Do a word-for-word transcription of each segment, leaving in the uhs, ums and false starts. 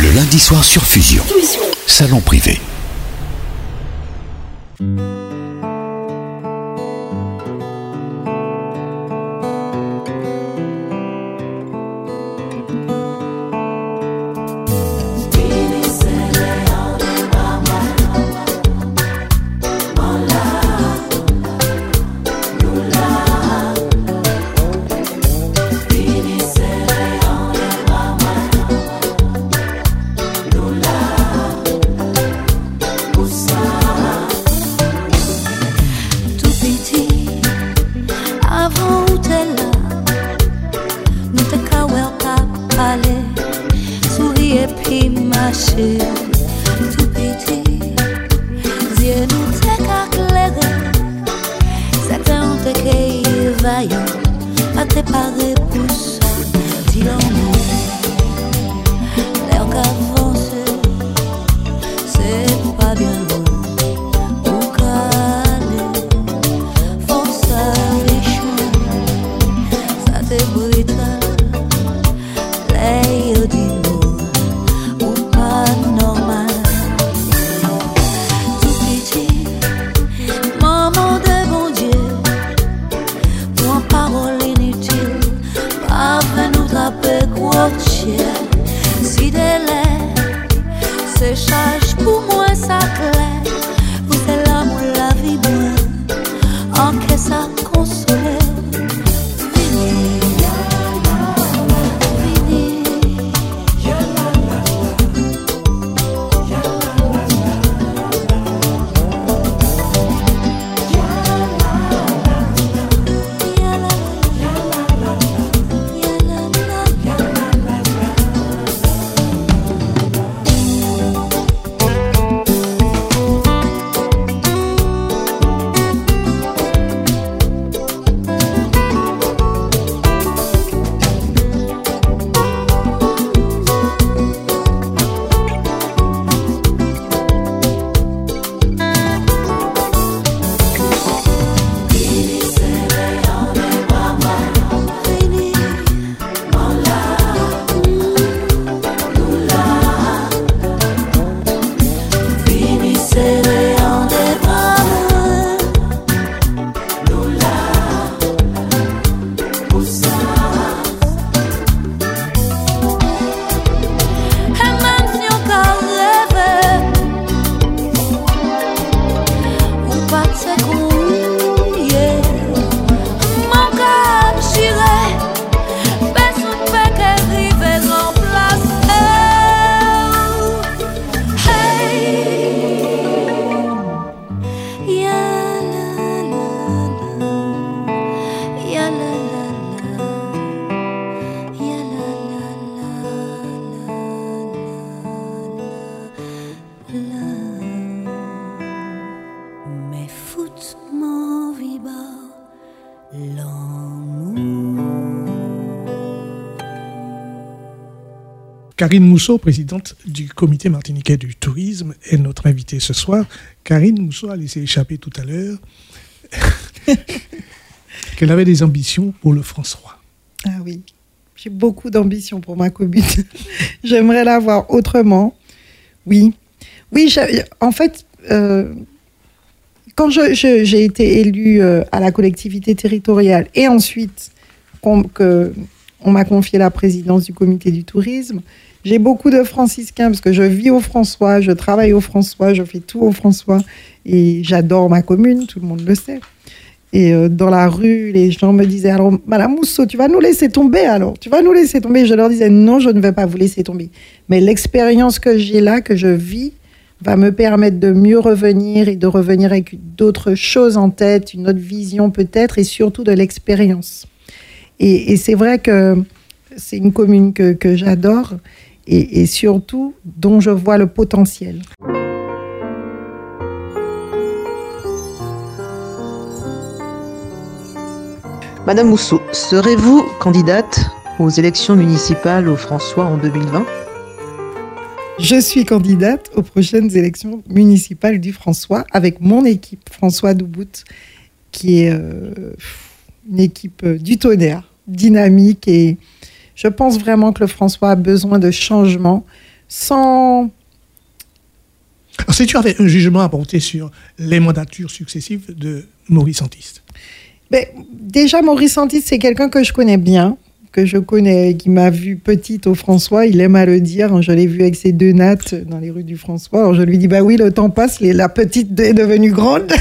Le lundi soir sur Fusion. Salon privé. Karine Mousseau, présidente du comité martiniquais du tourisme, est notre invitée ce soir. Karine Mousseau a laissé échapper tout à l'heure qu'elle avait des ambitions pour le François. Ah oui, j'ai beaucoup d'ambitions pour ma commune. J'aimerais la voir autrement. Oui, oui. En fait, euh, quand je, je, j'ai été élue euh, à la collectivité territoriale et ensuite qu'on, que, on m'a confié la présidence du comité du tourisme, j'ai beaucoup de franciscains parce que je vis au François, je travaille au François, je fais tout au François et j'adore ma commune, tout le monde le sait. Et euh, dans la rue, les gens me disaient « Alors, Madame Mousseau, tu vas nous laisser tomber alors, tu vas nous laisser tomber ?» Je leur disais « Non, je ne vais pas vous laisser tomber. » Mais l'expérience que j'ai là, que je vis, va me permettre de mieux revenir et de revenir avec d'autres choses en tête, une autre vision peut-être et surtout de l'expérience. Et, et c'est vrai que c'est une commune que, que j'adore et, et surtout dont je vois le potentiel. Madame Mousseau, serez-vous candidate aux élections municipales au François en deux mille vingt ? Je suis candidate aux prochaines élections municipales du François avec mon équipe, François Doubout, qui est euh, une équipe du tonnerre, dynamique. Et je pense vraiment que le François a besoin de changement sans... Alors, si tu avais un jugement à porter sur les mandatures successives de Maurice Antiste. Ben, déjà, Maurice Antiste, c'est quelqu'un que je connais bien, que je connais, qui m'a vue petite au François. Il aime à le dire. Je l'ai vu avec ses deux nattes dans les rues du François. Alors, je lui dis, bah oui, le temps passe, la petite est devenue grande.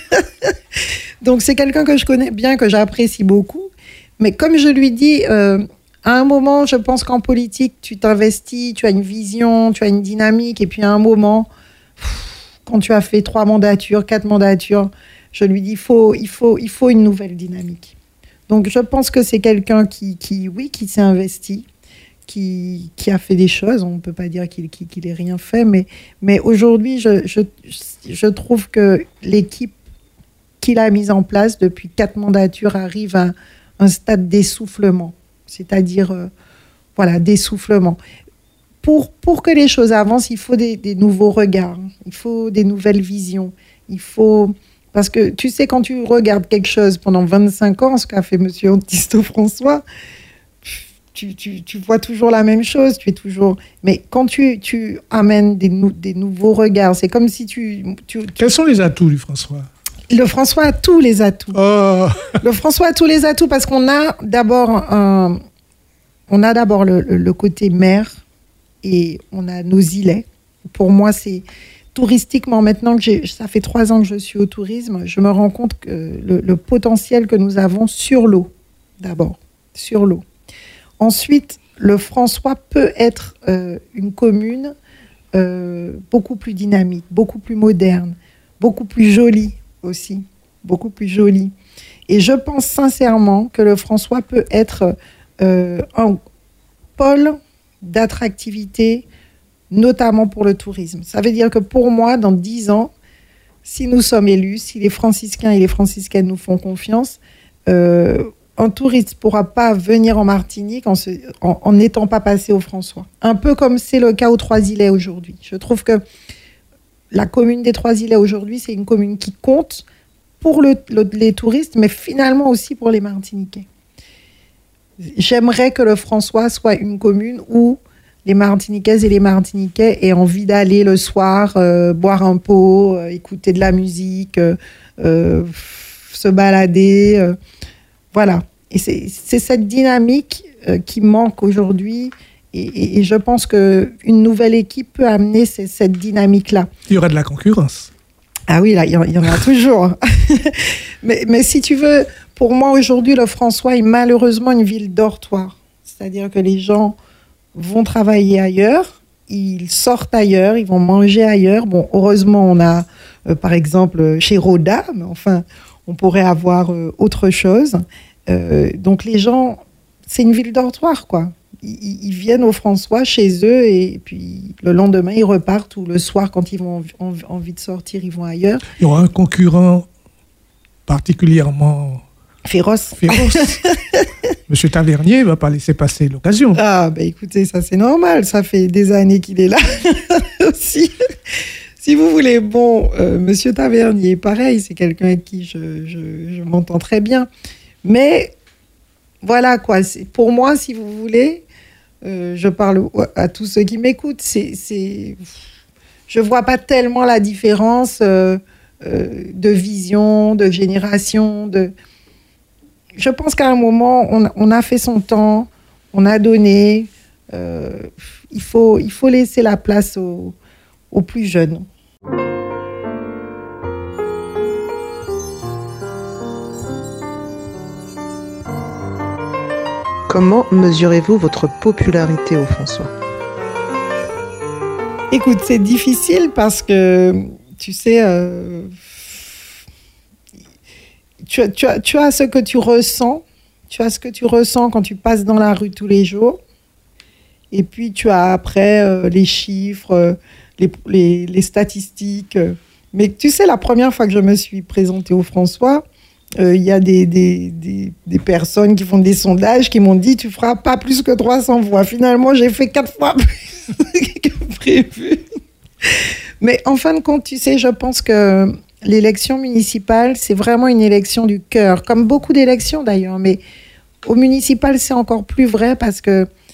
Donc, c'est quelqu'un que je connais bien, que j'apprécie beaucoup. Mais comme je lui dis, euh, à un moment, je pense qu'en politique, tu t'investis, tu as une vision, tu as une dynamique. Et puis, à un moment... quand tu as fait trois mandatures, quatre mandatures, je lui dis, il faut, il faut, il faut une nouvelle dynamique. Donc, je pense que c'est quelqu'un qui, qui oui, qui s'est investi, qui, qui a fait des choses. On ne peut pas dire qu'il qu'il, qu'il ait rien fait, mais, mais aujourd'hui, je, je, je trouve que l'équipe qu'il a mise en place depuis quatre mandatures arrive à un stade d'essoufflement, c'est-à-dire, euh, voilà, d'essoufflement. Pour, pour que les choses avancent, il faut des, des nouveaux regards, il faut des nouvelles visions. Il faut... Parce que tu sais, quand tu regardes quelque chose pendant vingt-cinq ans, ce qu'a fait M. Antiste François, tu, tu, tu vois toujours la même chose. Tu es toujours... Mais quand tu, tu amènes des, nou, des nouveaux regards, c'est comme si tu, tu, tu... Quels sont les atouts du François ? Le François a tous les atouts. Oh. Le François a tous les atouts parce qu'on a d'abord, un... on a d'abord le, le, le côté maire. Et on a nos îlets. Pour moi, c'est touristiquement, maintenant que j'ai, ça fait trois ans que je suis au tourisme, je me rends compte que le, le potentiel que nous avons sur l'eau, d'abord, sur l'eau. Ensuite, le François peut être euh, une commune euh, beaucoup plus dynamique, beaucoup plus moderne, beaucoup plus jolie aussi, beaucoup plus jolie. Et je pense sincèrement que le François peut être euh, un pôle d'attractivité, notamment pour le tourisme. Ça veut dire que pour moi, dans dix ans, si nous sommes élus, si les franciscains et les franciscaines nous font confiance, euh, un touriste ne pourra pas venir en Martinique en n'étant pas passé au François. Un peu comme c'est le cas aux Trois-Îlets aujourd'hui. Je trouve que la commune des Trois-Îlets aujourd'hui, c'est une commune qui compte pour le, le, les touristes, mais finalement aussi pour les Martiniquais. J'aimerais que le François soit une commune où les Martiniquaises et les Martiniquais aient envie d'aller le soir, euh, boire un pot, euh, écouter de la musique, euh, euh, se balader. Euh, voilà. Et c'est, c'est cette dynamique euh, qui manque aujourd'hui. Et, et, et je pense qu'une nouvelle équipe peut amener ces, cette dynamique-là. Il y aura de la concurrence. Ah oui, là, il y, y en a toujours. mais, mais si tu veux... Pour moi, aujourd'hui, le François est malheureusement une ville dortoir. C'est-à-dire que les gens vont travailler ailleurs, ils sortent ailleurs, ils vont manger ailleurs. Bon, heureusement, on a, euh, par exemple, chez Roda, mais enfin, on pourrait avoir euh, autre chose. Euh, donc, les gens, c'est une ville dortoir, quoi. Ils, ils viennent au François chez eux et puis le lendemain, ils repartent ou le soir, quand ils ont envie, envie de sortir, ils vont ailleurs. Il y aura un concurrent particulièrement... Féroce. Féroce. Monsieur Tavernier ne va pas laisser passer l'occasion. Ah, ben écoutez, ça c'est normal. Ça fait des années qu'il est là aussi. Si vous voulez, bon, euh, Monsieur Tavernier, pareil, c'est quelqu'un avec qui je, je, je m'entends très bien. Mais voilà, quoi. C'est, pour moi, si vous voulez, euh, je parle à tous ceux qui m'écoutent, c'est, c'est, je ne vois pas tellement la différence euh, euh, de vision, de génération, de... Je pense qu'à un moment, on, on a fait son temps, on a donné. Euh, il faut, il faut laisser la place aux, aux plus jeunes. Comment mesurez-vous votre popularité au François ? Écoute, c'est difficile parce que, tu sais... Euh, Tu as, tu, as, tu as ce que tu ressens, tu as ce que tu ressens quand tu passes dans la rue tous les jours. Et puis, tu as après euh, les chiffres, euh, les, les, les statistiques. Mais tu sais, la première fois que je me suis présentée au François, il euh, y a des, des, des, des personnes qui font des sondages qui m'ont dit « Tu feras pas plus que trois cents voix ». Finalement, j'ai fait quatre fois plus que prévu. Mais en fin de compte, tu sais, je pense que... L'élection municipale, c'est vraiment une élection du cœur, comme beaucoup d'élections d'ailleurs, mais au municipal, c'est encore plus vrai parce que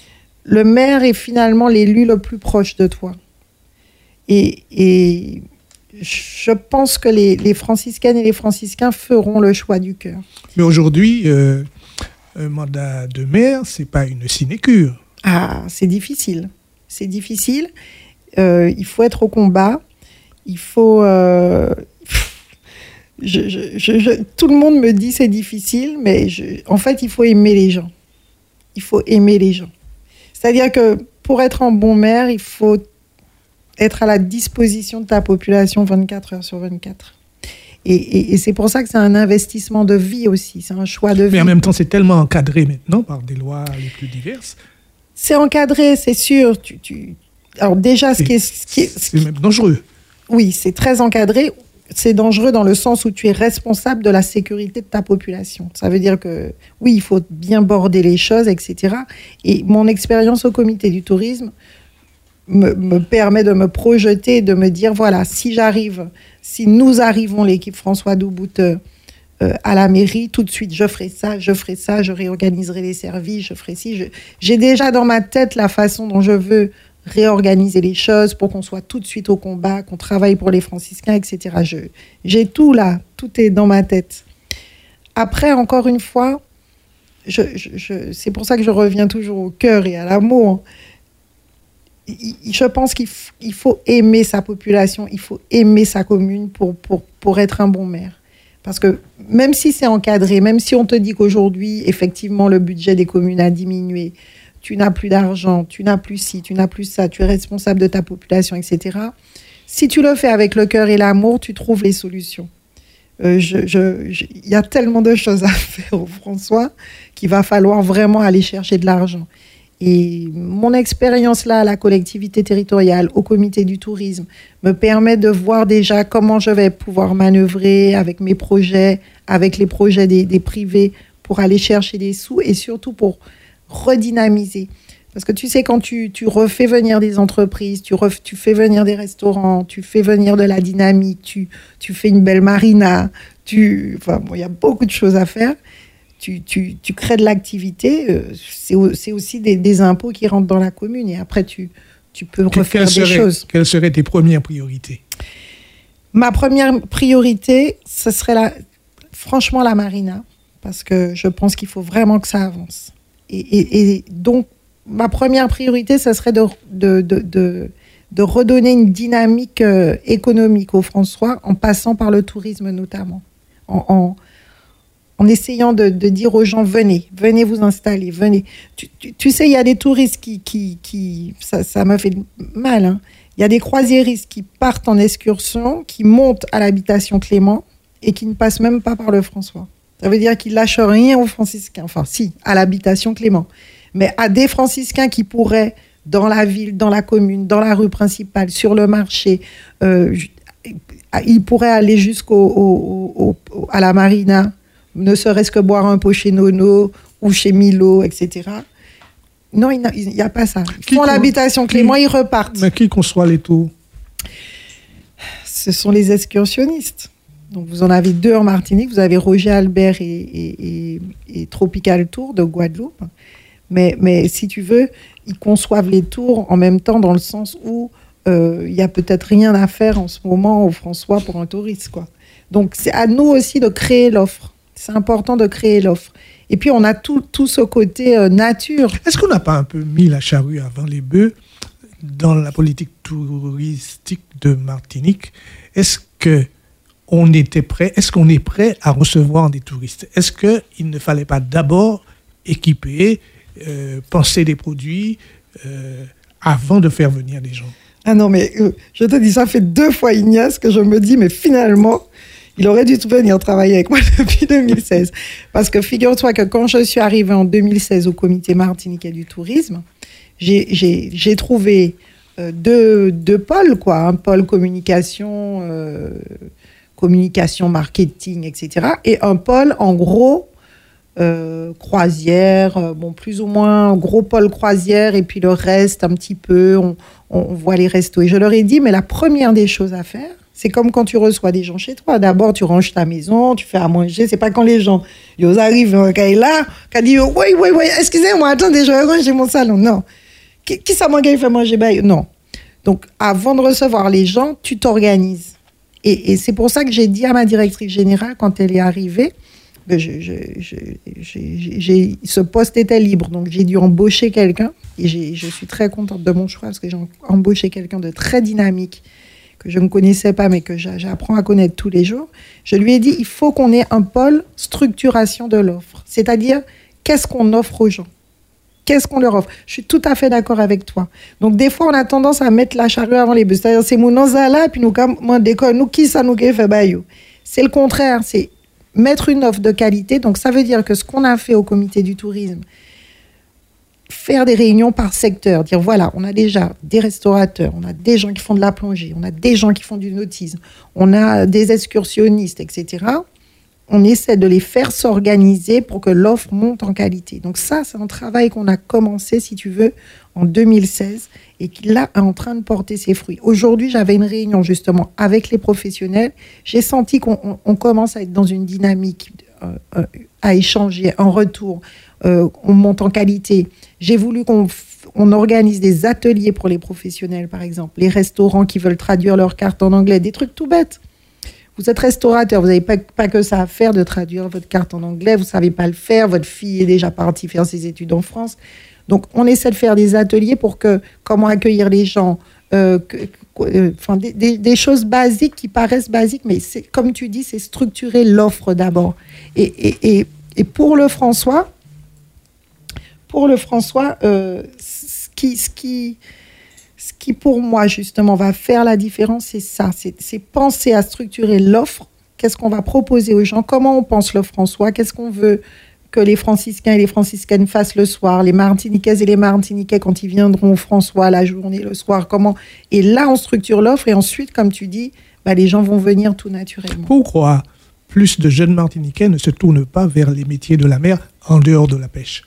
le maire est finalement l'élu le plus proche de toi. Et, et je pense que les, les franciscaines et les franciscains feront le choix du cœur. Mais aujourd'hui, euh, un mandat de maire, c'est pas une sinécure. Ah, c'est difficile. C'est difficile. Euh, il faut être au combat. Il faut... Euh, je, je, je, je, tout le monde me dit c'est difficile, mais je, en fait, il faut aimer les gens. Il faut aimer les gens. C'est-à-dire que pour être un bon maire, il faut être à la disposition de ta population vingt-quatre heures sur vingt-quatre. Et, et, et c'est pour ça que c'est un investissement de vie aussi, c'est un choix de vie. Mais en même temps, c'est tellement encadré maintenant par des lois les plus diverses. C'est encadré, c'est sûr. Tu, tu... Alors déjà, ce qui est... Ce qui est ce c'est même dangereux. Oui, c'est très encadré. C'est dangereux dans le sens où tu es responsable de la sécurité de ta population. Ça veut dire que, oui, il faut bien border les choses, et cetera. Et mon expérience au comité du tourisme me, me permet de me projeter, de me dire, voilà, si j'arrive, si nous arrivons, l'équipe François Doubout, euh, à la mairie, tout de suite, je ferai ça, je ferai ça, je réorganiserai les services, je ferai ci. Je... J'ai déjà dans ma tête la façon dont je veux réorganiser les choses pour qu'on soit tout de suite au combat, qu'on travaille pour les franciscains, et cetera. Je, j'ai tout là, tout est dans ma tête. Après, encore une fois, je, je, je, c'est pour ça que je reviens toujours au cœur et à l'amour. Je pense qu'il f- il faut aimer sa population, il faut aimer sa commune pour, pour, pour être un bon maire. Parce que même si c'est encadré, même si on te dit qu'aujourd'hui, effectivement, le budget des communes a diminué, tu n'as plus d'argent, tu n'as plus ci, tu n'as plus ça, tu es responsable de ta population, et cetera. Si tu le fais avec le cœur et l'amour, tu trouves les solutions. Euh, je, je, je, y a tellement de choses à faire au François qu'il va falloir vraiment aller chercher de l'argent. Et mon expérience là, à la collectivité territoriale, au comité du tourisme, me permet de voir déjà comment je vais pouvoir manœuvrer avec mes projets, avec les projets des, des privés pour aller chercher des sous et surtout pour redynamiser. Parce que tu sais, quand tu, tu refais venir des entreprises, tu, ref, tu fais venir des restaurants, tu fais venir de la dynamique, tu, tu fais une belle marina, tu, enfin, bon, y a beaucoup de choses à faire. Tu, tu, tu crées de l'activité, euh, c'est, c'est aussi des, des impôts qui rentrent dans la commune et après tu, tu peux refaire Quelle des serait, choses. Quelles seraient tes premières priorités? Ma première priorité, ce serait la, franchement la marina, parce que je pense qu'il faut vraiment que ça avance. Et, et, et donc, ma première priorité, ce serait de, de, de, de, de redonner une dynamique euh, économique au François en passant par le tourisme notamment. En, en, en essayant de, de dire aux gens, venez, venez vous installer, venez. Tu, tu, tu sais, il y a des touristes qui... qui, qui ça, ça m'a fait mal, hein. Il y a des croisiéristes qui partent en excursion, qui montent à l'habitation Clément et qui ne passent même pas par le François. Ça veut dire qu'ils ne lâchent rien aux franciscains. Enfin, si, à l'habitation Clément. Mais à des franciscains qui pourraient, dans la ville, dans la commune, dans la rue principale, sur le marché, euh, ils pourraient aller jusqu'au au, au, au, à la marina, ne serait-ce que boire un pot chez Nono ou chez Milo, et cetera. Non, il n'y a, a pas ça. Ils font l'habitation Clément, qui, ils repartent. Mais qui conçoit les tours? Ce sont les excursionnistes. Donc, vous en avez deux en Martinique. Vous avez Roger Albert et, et, et, et Tropical Tour de Guadeloupe. Mais, mais si tu veux, ils conçoivent les tours en même temps dans le sens où il euh, n'y a peut-être rien à faire en ce moment au François pour un touriste, quoi. Donc, c'est à nous aussi de créer l'offre. C'est important de créer l'offre. Et puis, on a tout, tout ce côté euh, nature. Est-ce qu'on n'a pas un peu mis la charrue avant les bœufs dans la politique touristique de Martinique? Est-ce que on était prêt, est-ce qu'on est prêt à recevoir des touristes? Est-ce qu'il ne fallait pas d'abord équiper, euh, penser des produits euh, avant de faire venir des gens? Ah non, mais euh, je te dis, ça fait deux fois Ignace que je me dis, mais finalement, il aurait dû venir travailler avec moi depuis deux mille seize. Parce que figure-toi que quand je suis arrivée en deux mille seize au comité martiniquais du tourisme, j'ai, j'ai, j'ai trouvé euh, deux, deux pôles, quoi. Un pôle communication... Euh, communication, marketing, et cetera. Et un pôle, en gros, euh, croisière, euh, bon, plus ou moins, gros pôle croisière, et puis le reste, un petit peu, on, on voit les restos. Et je leur ai dit, mais la première des choses à faire, c'est comme quand tu reçois des gens chez toi. D'abord, tu ranges ta maison, tu fais à manger. C'est pas quand les gens, ils arrivent, quand ils là, quand ils disent, oui, oui, oui, excusez-moi, attendez, je vais ranger mon salon. Non. Qui, qui ça m'a fait manger? Ben, non. Donc, avant de recevoir les gens, tu t'organises. Et, et c'est pour ça que j'ai dit à ma directrice générale, quand elle est arrivée, que je, je, je, j'ai, j'ai, ce poste était libre. Donc, j'ai dû embaucher quelqu'un. Et j'ai, je suis très contente de mon choix parce que j'ai embauché quelqu'un de très dynamique, que je ne connaissais pas, mais que j'apprends à connaître tous les jours. Je lui ai dit, il faut qu'on ait un pôle structuration de l'offre. C'est-à-dire, qu'est-ce qu'on offre aux gens? Qu'est-ce qu'on leur offre? Je suis tout à fait d'accord avec toi. Donc, des fois, on a tendance à mettre la charrue avant les bœufs. C'est-à-dire, c'est mon là, puis nous, comme nous, qui ça nous fait baillot? C'est le contraire. C'est mettre une offre de qualité. Donc, ça veut dire que ce qu'on a fait au comité du tourisme, faire des réunions par secteur, dire voilà, on a déjà des restaurateurs, on a des gens qui font de la plongée, on a des gens qui font du nautisme, on a des excursionnistes, et cetera. On essaie de les faire s'organiser pour que l'offre monte en qualité. Donc ça, c'est un travail qu'on a commencé, si tu veux, en deux mille seize et qui, là, est en train de porter ses fruits. Aujourd'hui, j'avais une réunion, justement, avec les professionnels. J'ai senti qu'on on, on commence à être dans une dynamique, euh, euh, à échanger, un retour. Euh, on monte en qualité. J'ai voulu qu'on on organise des ateliers pour les professionnels, par exemple. Les restaurants qui veulent traduire leurs cartes en anglais, des trucs tout bêtes. Vous êtes restaurateur, vous n'avez pas, pas que ça à faire de traduire votre carte en anglais, vous ne savez pas le faire, votre fille est déjà partie faire ses études en France. Donc, on essaie de faire des ateliers pour que, comment accueillir les gens, euh, que, euh, enfin, des, des, des choses basiques qui paraissent basiques, mais c'est, comme tu dis, c'est structurer l'offre d'abord. Et, et, et, et pour le François, pour le François, euh, ce qui... Ce qui Ce qui, pour moi, justement, va faire la différence, c'est ça. C'est, c'est penser à structurer l'offre. Qu'est-ce qu'on va proposer aux gens? Comment on pense le François? Qu'est-ce qu'on veut que les franciscains et les franciscaines fassent le soir? Les martiniquaises et les martiniquais, quand ils viendront au François la journée, le soir, comment? Et là, on structure l'offre. Et ensuite, comme tu dis, bah, les gens vont venir tout naturellement. Pourquoi plus de jeunes martiniquais ne se tournent pas vers les métiers de la mer en dehors de la pêche?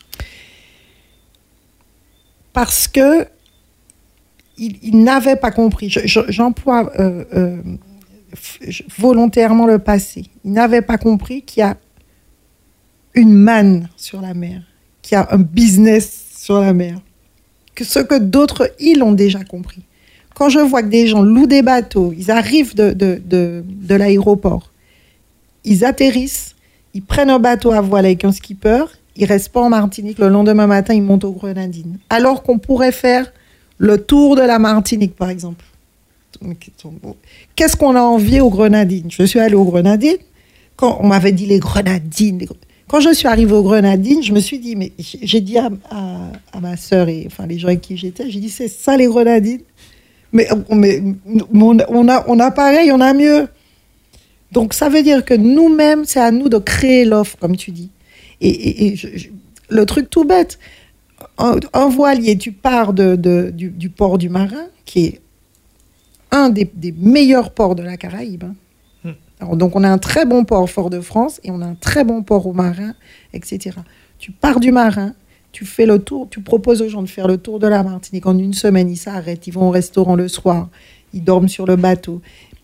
Parce que Ils, ils n'avaient pas compris. Je, je, j'emploie euh, euh, volontairement le passé. Ils n'avaient pas compris qu'il y a une manne sur la mer, qu'il y a un business sur la mer, que ce que d'autres îles ont déjà compris. Quand je vois que des gens louent des bateaux, ils arrivent de, de, de, de l'aéroport, ils atterrissent, ils prennent un bateau à voile avec un skipper, ils restent pas en Martinique, le lendemain matin, ils montent aux Grenadines. Alors qu'on pourrait faire le tour de la Martinique, par exemple. Qu'est-ce qu'on a envié aux Grenadines? Je suis allée aux Grenadines. Quand on m'avait dit les Grenadines, les... quand je suis arrivée aux Grenadines, je me suis dit, mais j'ai dit à, à, à ma sœur et enfin les gens avec qui j'étais, j'ai dit c'est ça les Grenadines. Mais, mais on, on a, on a pareil, on a mieux. Donc ça veut dire que nous-mêmes, c'est à nous de créer l'offre, comme tu dis. Et, et, et je, je, le truc tout bête. Un, un voilier, tu pars de, de, du, du port du Marin, qui est un des, des meilleurs ports de la Caraïbe. Hein. Mmh. Alors, donc, on a un très bon port Fort-de-France et on a un très bon port au Marin, et cetera. Tu pars du Marin, tu fais le tour, tu proposes aux gens de faire le tour de la Martinique. En une semaine, ils s'arrêtent, ils vont au restaurant le soir, ils dorment sur le bateau.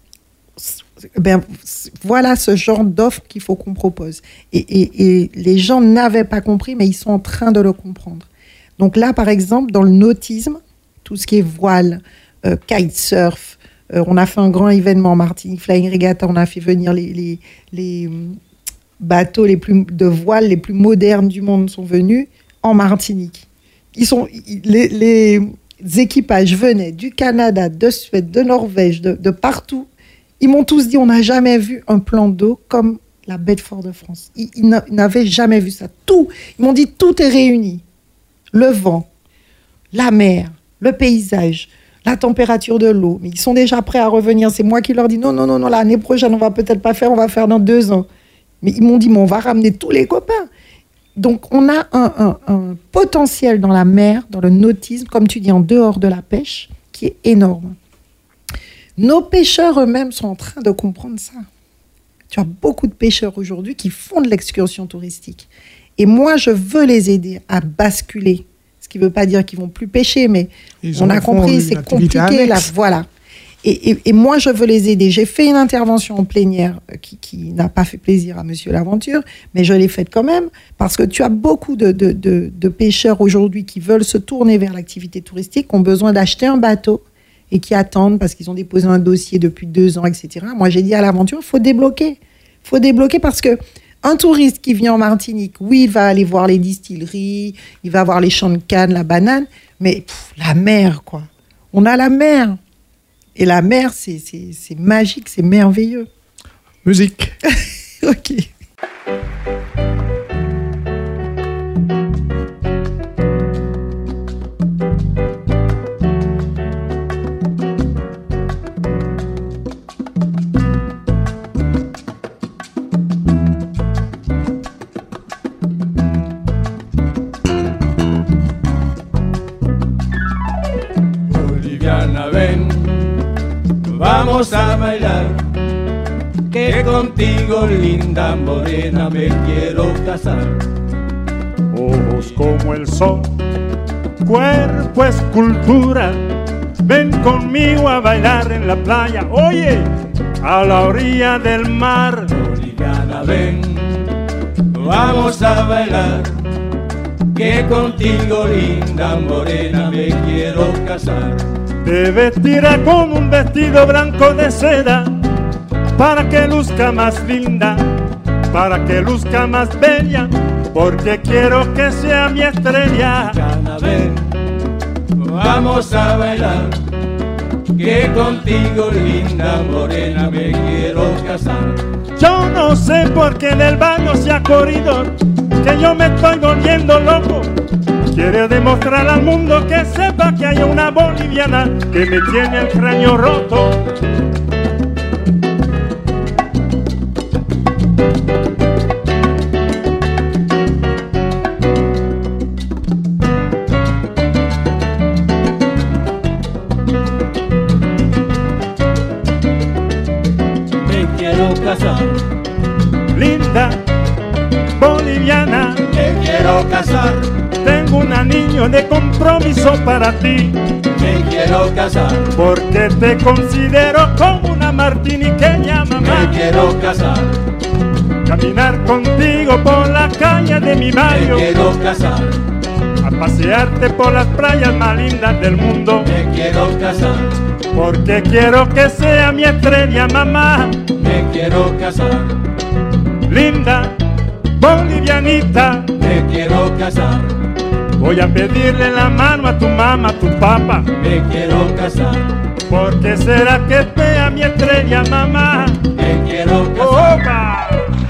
Ben, voilà ce genre d'offre qu'il faut qu'on propose. Et, et, et les gens n'avaient pas compris, mais ils sont en train de le comprendre. Donc là, par exemple, dans le nautisme, tout ce qui est voile, euh, kitesurf, euh, on a fait un grand événement en Martinique, Flying Regatta, on a fait venir les, les, les bateaux les plus, de voile les plus modernes du monde sont venus en Martinique. Ils sont, les, les équipages venaient du Canada, de Suède, de Norvège, de, de partout. Ils m'ont tous dit, on n'a jamais vu un plan d'eau comme la baie de Fort-de-France. Ils, ils n'avaient jamais vu ça. Tout, ils m'ont dit, tout est réuni. Le vent, la mer, le paysage, la température de l'eau. Mais ils sont déjà prêts à revenir. C'est moi qui leur dis non, non, non, non, l'année prochaine, on va peut-être pas faire, on va faire dans deux ans. Mais ils m'ont dit, mais on va ramener tous les copains. Donc, on a un, un, un potentiel dans la mer, dans le nautisme, comme tu dis, en dehors de la pêche, qui est énorme. Nos pêcheurs eux-mêmes sont en train de comprendre ça. Tu as beaucoup de pêcheurs aujourd'hui qui font de l'excursion touristique. Et moi, je veux les aider à basculer. Ce qui ne veut pas dire qu'ils ne vont plus pêcher, mais Ils on a compris, c'est compliqué. Là, voilà. Et, et, et moi, je veux les aider. J'ai fait une intervention en plénière qui, qui n'a pas fait plaisir à Monsieur Laventure, mais je l'ai faite quand même, parce que tu as beaucoup de, de, de, de pêcheurs aujourd'hui qui veulent se tourner vers l'activité touristique, qui ont besoin d'acheter un bateau et qui attendent parce qu'ils ont déposé un dossier depuis deux ans, et cetera. Moi, j'ai dit à Laventure, il faut débloquer. Il faut débloquer parce que un touriste qui vient en Martinique, oui, il va aller voir les distilleries, il va voir les champs de canne, la banane, mais pff, la mer, quoi. On a la mer. Et la mer, c'est, c'est, c'est magique, c'est merveilleux. Musique. Ok. Vamos a bailar, que contigo, linda morena, me quiero casar. Ojos como el sol, cuerpo escultura, ven conmigo a bailar en la playa, oye, a la orilla del mar. Boliviana, ven, vamos a bailar, que contigo, linda morena, me quiero casar. Te vestirá con un vestido blanco de seda, para que luzca más linda, para que luzca más bella, porque quiero que sea mi estrella. Boliviana, ven, vamos a bailar, que contigo, linda morena, me quiero casar. Yo no sé por qué en el baño se ha corrido, que yo me estoy volviendo loco. Quiero demostrar al mundo que sepa que hay una boliviana que me tiene el cráneo roto. Me quiero casar. Linda boliviana, me quiero casar. Tengo un anillo de compromiso para ti. Me quiero casar. Porque te considero como una martiniqueña, mamá. Me quiero casar. Caminar contigo por la calle de mi barrio. Me quiero casar. A pasearte por las playas más lindas del mundo. Me quiero casar. Porque quiero que sea mi estrella, mamá. Me quiero casar. Linda bolivianita, me quiero casar. Voy a pedirle la mano a tu mamá, a tu papá. Me quiero casar. Porque será que sea mi estrella, mamá. Me quiero casar. ¡Opa!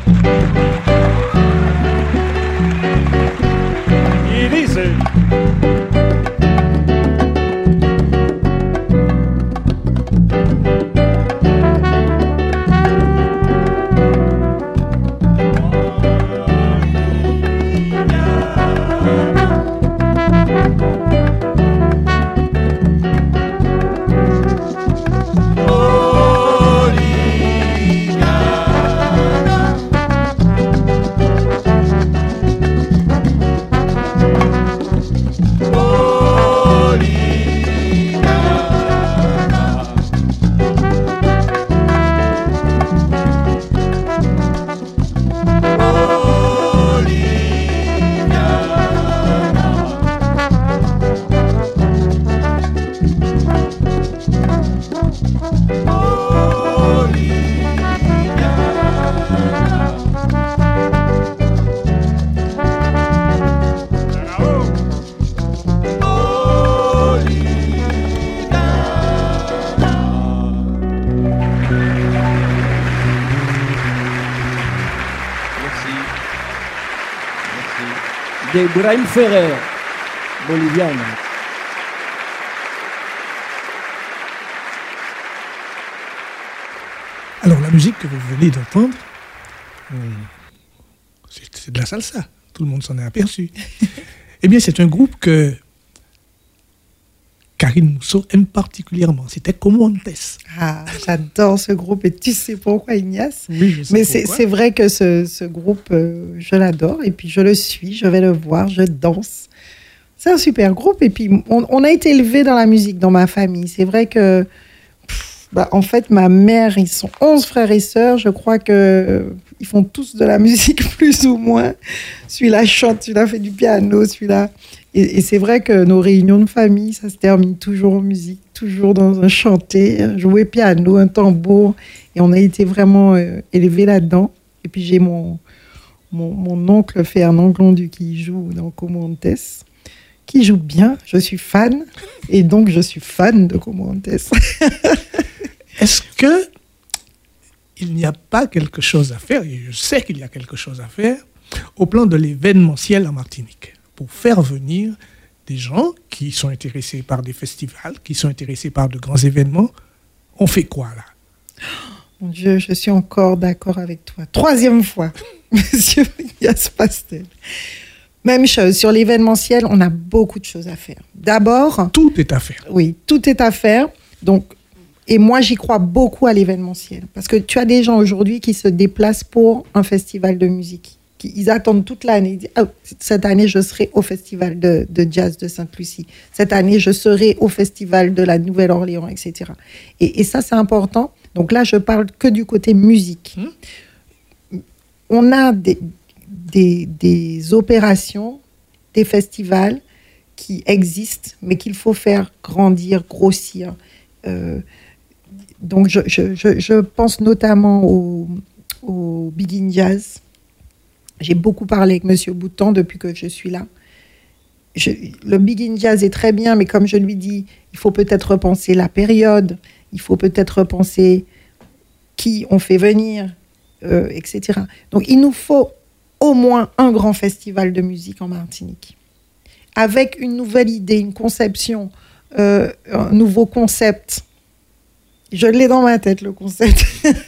Y dice... de Brahim Ferrer, boliviana. Alors, la musique que vous venez d'entendre, c'est, c'est de la salsa. Tout le monde s'en est aperçu. Eh bien, c'est un groupe que Karine Mousseau aime particulièrement. C'était Comontes. Ah, j'adore ce groupe et tu sais pourquoi, Ignace. Oui, je sais Mais pourquoi. c'est, c'est vrai que ce, ce groupe, euh, je l'adore et puis je le suis, je vais le voir, je danse. C'est un super groupe et puis on, on a été élevés dans la musique, dans ma famille. C'est vrai que pff, bah, en fait, ma mère, ils sont onze frères et sœurs. Je crois qu'ils font tous de la musique, plus ou moins. Celui-là chante, celui-là fait du piano, celui-là... Et, et c'est vrai que nos réunions de famille, ça se termine toujours en musique, toujours dans un chanté, un jouer piano, un tambour. Et on a été vraiment euh, élevés là-dedans. Et puis j'ai mon, mon, mon oncle Fernand Glondu qui joue dans Comontes, qui joue bien. Je suis fan. Et donc, je suis fan de Comontes. Est-ce que il n'y a pas quelque chose à faire, et je sais qu'il y a quelque chose à faire, au plan de l'événementiel en Martinique, pour faire venir des gens qui sont intéressés par des festivals, qui sont intéressés par de grands événements? On fait quoi, là? Mon Dieu, je suis encore d'accord avec toi. Troisième fois, Monsieur Yass Pastel. Même chose, sur l'événementiel, on a beaucoup de choses à faire. D'abord... Tout est à faire. Oui, tout est à faire. Donc, et moi, j'y crois beaucoup à l'événementiel. Parce que tu as des gens aujourd'hui qui se déplacent pour un festival de musique. Qui, ils attendent toute l'année. Ils disent, oh, cette année, je serai au festival de, de jazz de Sainte-Lucie. Cette année, je serai au festival de la Nouvelle-Orléans, et cetera. Et, et ça, c'est important. Donc là, je parle que du côté musique. Mmh. On a des, des, des opérations, des festivals qui existent, mais qu'il faut faire grandir, grossir. Euh, donc, je, je, je, je pense notamment au, au Big in Jazz. J'ai beaucoup parlé avec Monsieur Boutan depuis que je suis là. Je, le Big in Jazz est très bien, mais comme je lui dis, il faut peut-être repenser la période, il faut peut-être repenser qui on fait venir, euh, et cetera. Donc, il nous faut au moins un grand festival de musique en Martinique, avec une nouvelle idée, une conception, euh, un nouveau concept. Je l'ai dans ma tête, le concept.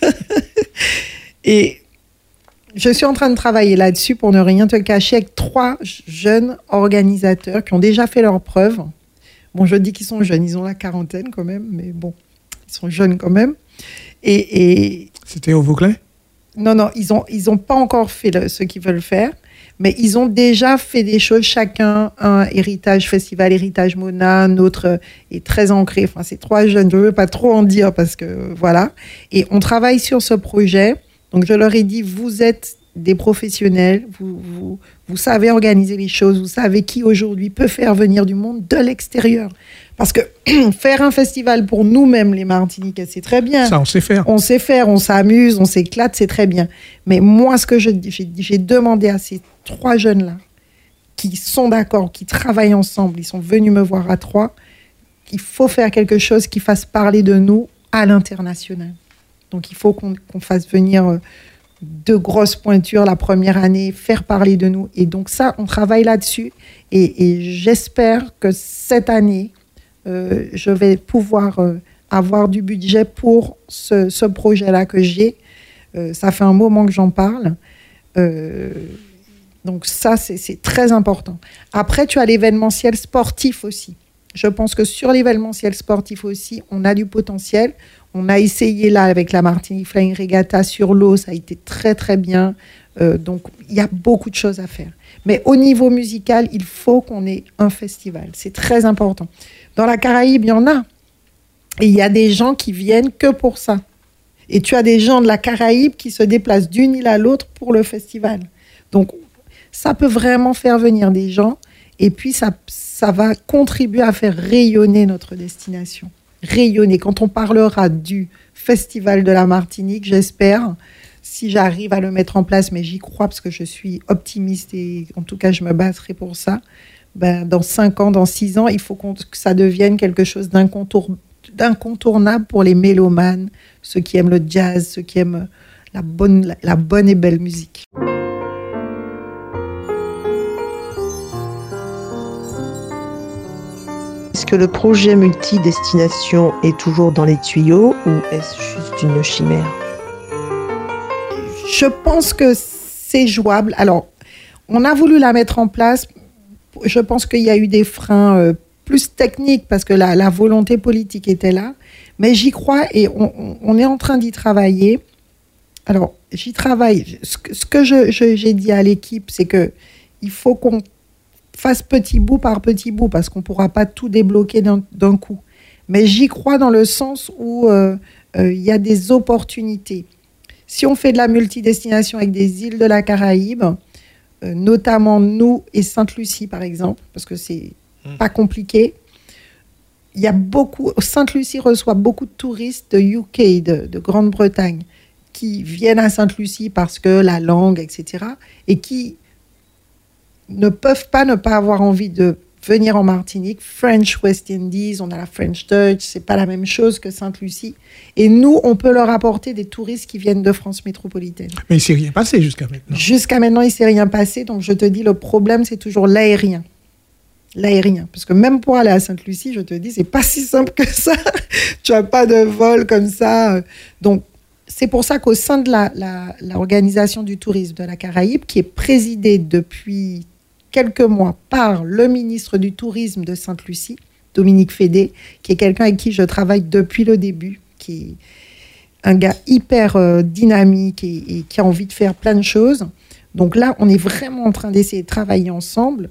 Et je suis en train de travailler là-dessus, pour ne rien te cacher, avec trois jeunes organisateurs qui ont déjà fait leurs preuves. Bon, je dis qu'ils sont jeunes, ils ont la quarantaine quand même, mais bon, ils sont jeunes quand même. Et, et... C'était au Vauclin? Non, non, ils n'ont ils ont pas encore fait le, ce qu'ils veulent faire, mais ils ont déjà fait des choses, chacun, un héritage festival, héritage Mona, un autre est très ancré. Enfin, c'est trois jeunes, je ne veux pas trop en dire parce que voilà. Et on travaille sur ce projet. Donc, je leur ai dit, vous êtes des professionnels, vous, vous, vous savez organiser les choses, vous savez qui aujourd'hui peut faire venir du monde de l'extérieur. Parce que faire un festival pour nous-mêmes, les Martiniquais, c'est très bien. Ça, on sait faire. On sait faire, on s'amuse, on s'éclate, c'est très bien. Mais moi, ce que je, j'ai, j'ai demandé à ces trois jeunes-là, qui sont d'accord, qui travaillent ensemble, ils sont venus me voir à trois, qu'il faut faire quelque chose qui fasse parler de nous à l'international. Donc, il faut qu'on, qu'on fasse venir de grosses pointures la première année, faire parler de nous. Et donc, ça, on travaille là-dessus. Et, et j'espère que cette année, euh, je vais pouvoir euh, avoir du budget pour ce, ce projet-là que j'ai. Euh, ça fait un moment que j'en parle. Euh, donc, ça, c'est, c'est très important. Après, tu as l'événementiel sportif aussi. Je pense que sur l'événementiel sportif aussi, on a du potentiel. On a essayé là avec la Martinique Flying Regatta sur l'eau, ça a été très très bien. Euh, donc il y a beaucoup de choses à faire. Mais au niveau musical, il faut qu'on ait un festival. C'est très important. Dans la Caraïbe, il y en a. Et il y a des gens qui viennent que pour ça. Et tu as des gens de la Caraïbe qui se déplacent d'une île à l'autre pour le festival. Donc ça peut vraiment faire venir des gens. Et puis ça, ça va contribuer à faire rayonner notre destination. Rayonner. Quand on parlera du Festival de la Martinique, j'espère, si j'arrive à le mettre en place, mais j'y crois parce que je suis optimiste et en tout cas, je me battrai pour ça, ben, dans cinq ans, dans six ans, il faut qu'on, que ça devienne quelque chose d'incontour, d'incontournable pour les mélomanes, ceux qui aiment le jazz, ceux qui aiment la bonne, la, la bonne et belle musique. Est-ce que le projet multidestination est toujours dans les tuyaux ou est-ce juste une chimère? Je pense que c'est jouable. Alors, on a voulu la mettre en place. Je pense qu'il y a eu des freins euh, plus techniques parce que la, la volonté politique était là. Mais j'y crois et on, on est en train d'y travailler. Alors, j'y travaille. Ce que, ce que je, je, j'ai dit à l'équipe, c'est qu'il faut qu'on fasse petit bout par petit bout parce qu'on ne pourra pas tout débloquer d'un, d'un coup. Mais j'y crois dans le sens où il euh, euh, y a des opportunités. Si on fait de la multidestination avec des îles de la Caraïbe, euh, notamment nous et Sainte-Lucie, par exemple, parce que c'est mmh. pas compliqué, il y a beaucoup... Sainte-Lucie reçoit beaucoup de touristes de U K, de, de Grande-Bretagne, qui viennent à Sainte-Lucie parce que la langue, et cetera, et qui ne peuvent pas ne pas avoir envie de venir en Martinique. French West Indies, on a la French Touch, c'est pas la même chose que Sainte-Lucie. Et nous, on peut leur apporter des touristes qui viennent de France métropolitaine. Mais il ne s'est rien passé jusqu'à maintenant. Jusqu'à maintenant, il ne s'est rien passé. Donc, je te dis, le problème, c'est toujours l'aérien. L'aérien. Parce que même pour aller à Sainte-Lucie, je te dis, c'est pas si simple que ça. Tu n'as pas de vol comme ça. Donc, c'est pour ça qu'au sein de la, la, l'organisation du tourisme de la Caraïbe, qui est présidée depuis quelques mois par le ministre du Tourisme de Sainte-Lucie, Dominique Fédé, qui est quelqu'un avec qui je travaille depuis le début, qui est un gars hyper euh, dynamique et, et qui a envie de faire plein de choses. Donc là, on est vraiment en train d'essayer de travailler ensemble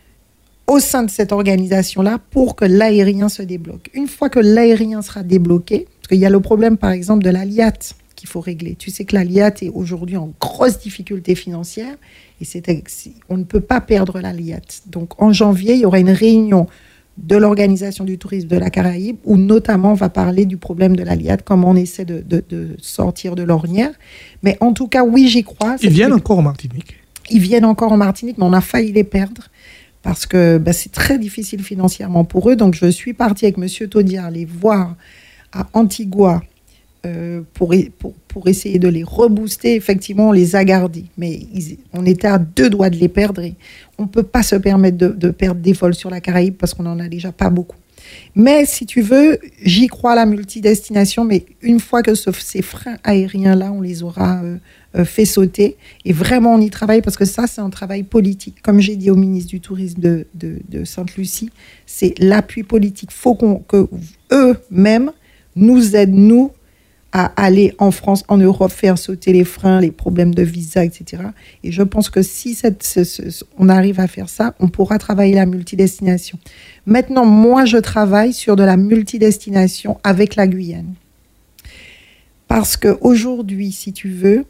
au sein de cette organisation-là pour que l'aérien se débloque. Une fois que l'aérien sera débloqué, parce qu'il y a le problème, par exemple, de la L I A T qu'il faut régler. Tu sais que la L I A T est aujourd'hui en grosse difficulté financière et c'est, on ne peut pas perdre la L I A T. Donc, en janvier, il y aura une réunion de l'Organisation du tourisme de la Caraïbe où, notamment, on va parler du problème de la L I A T, comment on essaie de, de, de sortir de l'ornière. Mais en tout cas, oui, j'y crois. Ils viennent plus... encore en Martinique. Ils viennent encore en Martinique, mais on a failli les perdre parce que ben, c'est très difficile financièrement pour eux. Donc, je suis partie avec M. Taudiard les voir à Antigua euh, pour, pour, pour essayer de les rebooster. Effectivement, on les a gardés, mais ils, on était à deux doigts de les perdre. Et on ne peut pas se permettre de, de perdre des vols sur la Caraïbe parce qu'on n'en a déjà pas beaucoup. Mais si tu veux, j'y crois à la multidestination, mais une fois que ce, ces freins aériens-là, on les aura euh, euh, fait sauter, et vraiment on y travaille, parce que ça, c'est un travail politique. Comme j'ai dit au ministre du Tourisme de, de, de Sainte-Lucie, c'est l'appui politique. Il faut qu'on, que eux-mêmes nous aident, nous, à aller en France, en Europe, faire sauter les freins, les problèmes de visa, et cetera. Et je pense que si cette, ce, ce, on arrive à faire ça, on pourra travailler la multidestination. Maintenant, moi, je travaille sur de la multidestination avec la Guyane. Parce qu'aujourd'hui, si tu veux,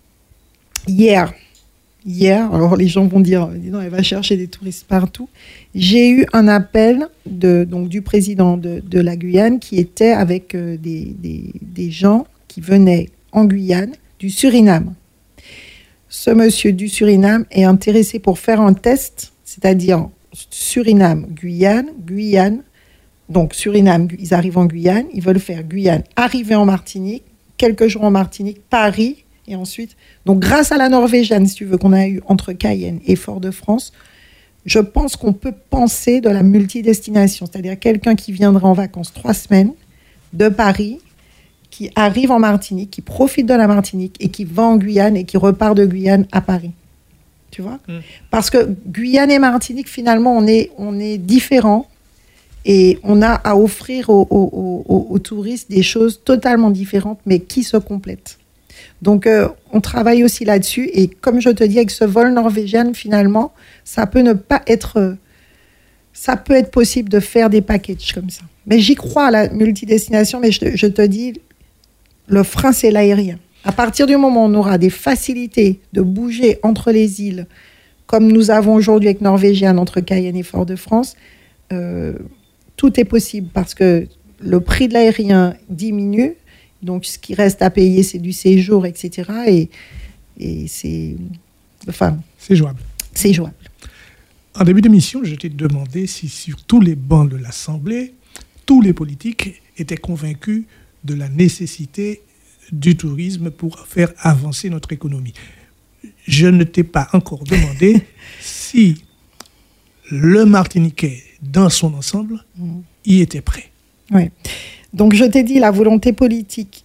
hier, hier, alors les gens vont dire, dis donc, elle va chercher des touristes partout. J'ai eu un appel de, donc, du président de, de la Guyane qui était avec euh, des, des, des gens qui venaient en Guyane du Suriname. Ce monsieur du Suriname est intéressé pour faire un test, c'est-à-dire Suriname, Guyane, Guyane. Donc Suriname, ils arrivent en Guyane, ils veulent faire Guyane, arriver en Martinique, quelques jours en Martinique, Paris, et ensuite... Donc grâce à la Norvégienne, si tu veux, qu'on a eu entre Cayenne et Fort-de-France, je pense qu'on peut penser de la multidestination, c'est-à-dire quelqu'un qui viendra en vacances trois semaines de Paris, qui arrive en Martinique, qui profite de la Martinique et qui va en Guyane et qui repart de Guyane à Paris. Tu vois ? Mmh. Parce que Guyane et Martinique, finalement, on est, on est différents et on a à offrir aux, aux, aux, aux touristes des choses totalement différentes, mais qui se complètent. Donc, euh, on travaille aussi là-dessus. Et comme je te dis, avec ce vol norvégien, finalement, ça peut ne pas être... Ça peut être possible de faire des packages comme ça. Mais j'y crois à la multidestination, mais je te, je te dis, le frein, c'est l'aérien. À partir du moment où on aura des facilités de bouger entre les îles, comme nous avons aujourd'hui avec Norvégienne, entre Cayenne et Fort-de-France, euh, tout est possible parce que le prix de l'aérien diminue. Donc, ce qui reste à payer, c'est du séjour, et cetera. Et, et c'est... Enfin... C'est jouable. C'est jouable. En début d'émission, je t'ai demandé si sur tous les bancs de l'Assemblée, tous les politiques étaient convaincus de la nécessité du tourisme pour faire avancer notre économie. Je ne t'ai pas encore demandé si le Martiniquais, dans son ensemble, mmh. y était prêt. Oui. Donc, je t'ai dit, la volonté politique,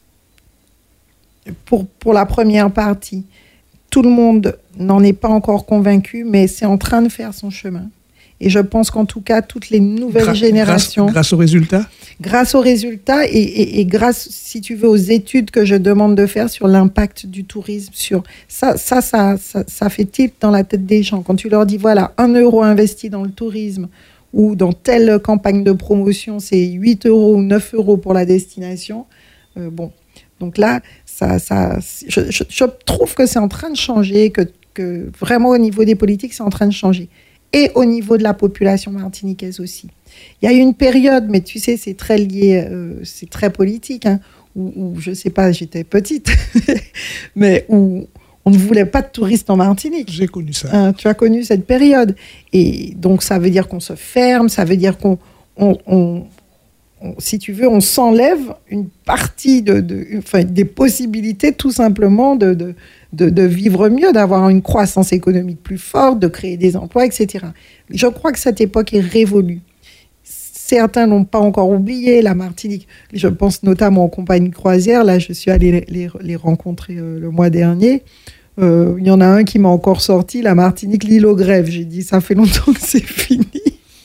pour, pour la première partie, tout le monde n'en est pas encore convaincu, mais c'est en train de faire son chemin. Et je pense qu'en tout cas, toutes les nouvelles Gra- générations... Grâce, grâce aux résultats Grâce aux résultats et, et, et grâce, si tu veux, aux études que je demande de faire sur l'impact du tourisme. Sur ça, ça, ça, ça, ça fait tilt dans la tête des gens. Quand tu leur dis, voilà, un euro investi dans le tourisme, ou dans telle campagne de promotion, c'est huit euros ou neuf euros pour la destination. Euh, bon, donc là, ça, ça, je, je, je trouve que c'est en train de changer, que, que vraiment au niveau des politiques, c'est en train de changer. Et au niveau de la population martiniquaise aussi. Il y a eu une période, mais tu sais, c'est très lié, euh, c'est très politique, hein, où, où, je ne sais pas, j'étais petite, mais où on ne voulait pas de touristes en Martinique. J'ai connu ça. Hein, tu as connu cette période. Et donc, ça veut dire qu'on se ferme, ça veut dire qu'on, on, on, on, si tu veux, on s'enlève une partie de, de, enfin, des possibilités, tout simplement, de... de De, de vivre mieux, d'avoir une croissance économique plus forte, de créer des emplois, et cetera. Je crois que cette époque est révolue. Certains n'ont pas encore oublié la Martinique. Je pense notamment aux compagnies de croisière. Là, je suis allée les, les, les rencontrer euh, le mois dernier. Euh, il y en a un qui m'a encore sorti, la Martinique, l'île aux grèves. J'ai dit, ça fait longtemps que c'est fini.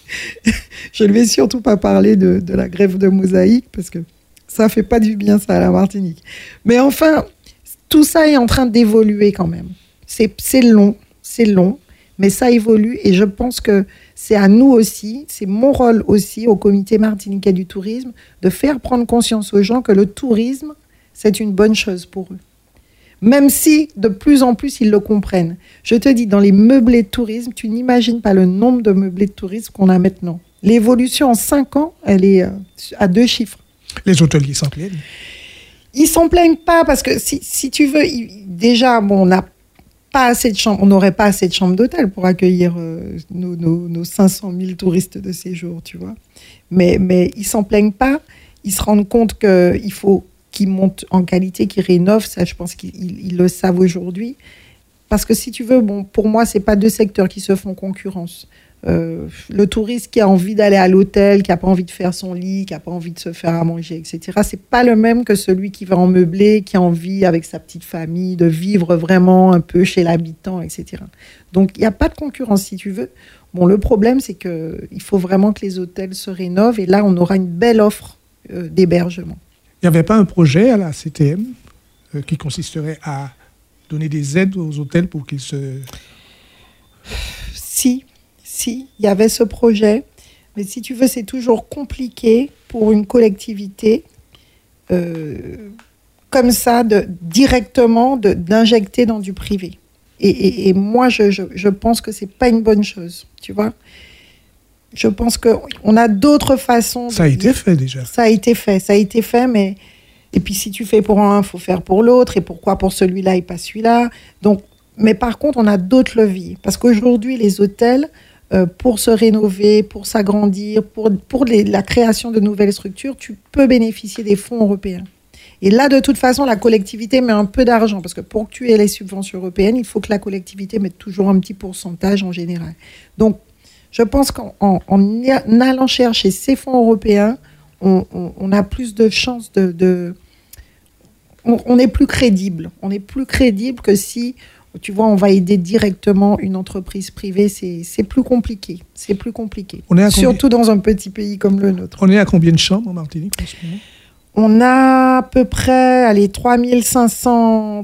Je ne vais surtout pas parler de, de la grève de Mosaïque, parce que ça ne fait pas du bien, ça, à la Martinique. Mais enfin... tout ça est en train d'évoluer quand même. C'est, c'est long, c'est long, mais ça évolue et je pense que c'est à nous aussi, c'est mon rôle aussi au comité martiniquais du tourisme de faire prendre conscience aux gens que le tourisme, c'est une bonne chose pour eux. Même si de plus en plus ils le comprennent. Je te dis, dans les meublés de tourisme, tu n'imagines pas le nombre de meublés de tourisme qu'on a maintenant. L'évolution en cinq ans, elle est à deux chiffres. Les hôteliers s'en plaignent. Ils s'en plaignent pas parce que si, si tu veux, il, déjà, bon, on n'a pas assez de chambres, on n'aurait pas assez de chambres d'hôtel pour accueillir euh, nos, nos, nos cinq cent mille touristes de séjour, tu vois. Mais, mais ils s'en plaignent pas. Ils se rendent compte qu'il faut qu'ils montent en qualité, qu'ils rénovent. Ça, je pense qu'ils ils, ils le savent aujourd'hui. Parce que si tu veux, bon, pour moi, c'est pas deux secteurs qui se font concurrence. Euh, le touriste qui a envie d'aller à l'hôtel, qui n'a pas envie de faire son lit, qui n'a pas envie de se faire à manger, et cetera, c'est pas le même que celui qui va en meublé, qui a envie, avec sa petite famille, de vivre vraiment un peu chez l'habitant, et cetera. Donc, il n'y a pas de concurrence, si tu veux. Bon, le problème, c'est qu'il faut vraiment que les hôtels se rénovent, et là, on aura une belle offre euh, d'hébergement. Il n'y avait pas un projet à la C T M euh, qui consisterait à donner des aides aux hôtels pour qu'ils se... Si. Si, il y avait ce projet, mais si tu veux, c'est toujours compliqué pour une collectivité euh, comme ça, de, directement, de, d'injecter dans du privé. Et, et, et moi, je, je, je pense que ce n'est pas une bonne chose, tu vois. Je pense qu'on a d'autres façons... Ça a été dire. fait déjà. Ça a été fait, ça a été fait, mais... Et puis si tu fais pour un, il faut faire pour l'autre, et pourquoi pour celui-là et pas celui-là. Donc, mais par contre, on a d'autres leviers. Parce qu'aujourd'hui, les hôtels... Euh, pour se rénover, pour s'agrandir, pour, pour les, la création de nouvelles structures, tu peux bénéficier des fonds européens. Et là, de toute façon, la collectivité met un peu d'argent, parce que pour que tu aies les subventions européennes, il faut que la collectivité mette toujours un petit pourcentage en général. Donc, je pense qu'en en, en allant chercher ces fonds européens, on, on, on a plus de chances de... de on, on est plus crédible. On est plus crédible que si... Tu vois, on va aider directement une entreprise privée, c'est, c'est plus compliqué. C'est plus compliqué. On est à Surtout combien... dans un petit pays comme le nôtre. On est à combien de chambres en Martinique en ce moment ? On a à peu près, allez, trois mille cinq cents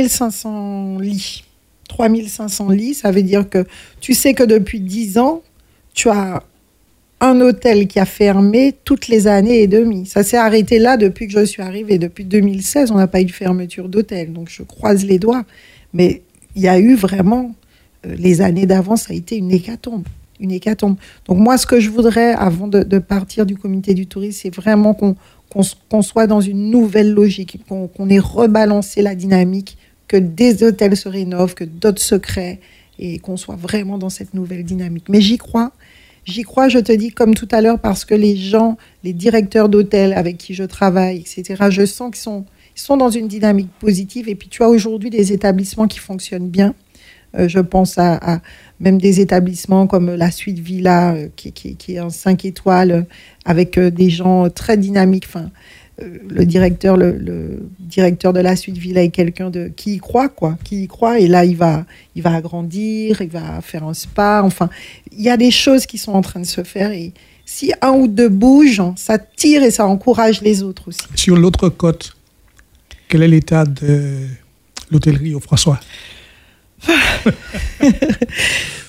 lits. trois mille cinq cents lits, ça veut dire que tu sais que depuis dix ans, tu as un hôtel qui a fermé toutes les années et demie. Ça s'est arrêté là depuis que je suis arrivée. Depuis deux mille seize, on n'a pas eu de fermeture d'hôtel. Donc, je croise les doigts. Mais il y a eu vraiment, euh, les années d'avant, ça a été une hécatombe. Une hécatombe. Donc moi, ce que je voudrais, avant de, de partir du comité du tourisme, c'est vraiment qu'on, qu'on, qu'on soit dans une nouvelle logique, qu'on, qu'on ait rebalancé la dynamique, que des hôtels se rénovent, que d'autres se créent, et qu'on soit vraiment dans cette nouvelle dynamique. Mais j'y crois. J'y crois, je te dis, comme tout à l'heure, parce que les gens, les directeurs d'hôtels avec qui je travaille, et cetera, je sens qu'ils sont... Ils sont dans une dynamique positive. Et puis, tu as aujourd'hui des établissements qui fonctionnent bien. Euh, je pense à, à même des établissements comme la Suite Villa, euh, qui, qui, qui est en cinq étoiles, euh, avec euh, des gens très dynamiques. Enfin, euh, le, directeur, le, le directeur de la Suite Villa est quelqu'un de, qui y croit, quoi. Qui y croit. Et là, il va, il va agrandir, il va faire un spa. Enfin, il y a des choses qui sont en train de se faire. Et si un ou deux bougent, ça tire et ça encourage les autres aussi. Sur l'autre côte, quel est l'état de l'hôtellerie au François ?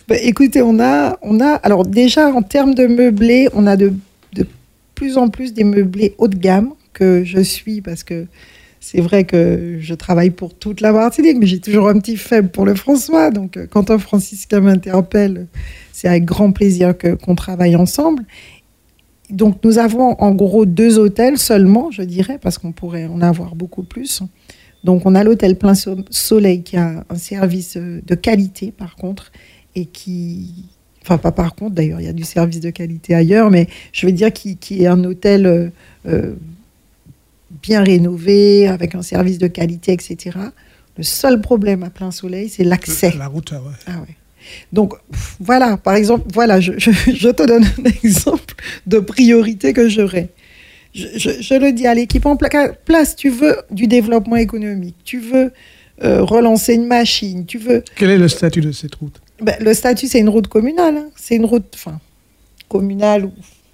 Bah, écoutez, on a, on a, alors déjà en termes de meublé, on a de, de plus en plus des meublés haut de gamme que je suis parce que c'est vrai que je travaille pour toute la Martinique, mais j'ai toujours un petit faible pour le François. Donc, quand un franciscain m'interpelle, c'est avec grand plaisir que, qu'on travaille ensemble. Donc, nous avons en gros deux hôtels seulement, je dirais, parce qu'on pourrait en avoir beaucoup plus. Donc, on a l'hôtel Plein Soleil qui a un service de qualité, par contre, et qui... Enfin, pas par contre, d'ailleurs, il y a du service de qualité ailleurs, mais je veux dire qui, qui est un hôtel... Euh, bien rénové, avec un service de qualité, et cetera. Le seul problème à Plein Soleil, c'est l'accès. La route, ouais. Ah ouais. Donc, voilà, par exemple, voilà, je, je, je te donne un exemple de priorité que j'aurais. Je, je, je le dis à l'équipe en place, tu veux du développement économique, tu veux euh, relancer une machine, tu veux... Quel est le statut de cette route ? Ben, le statut, c'est une route communale. Hein. C'est une route, enfin, communale.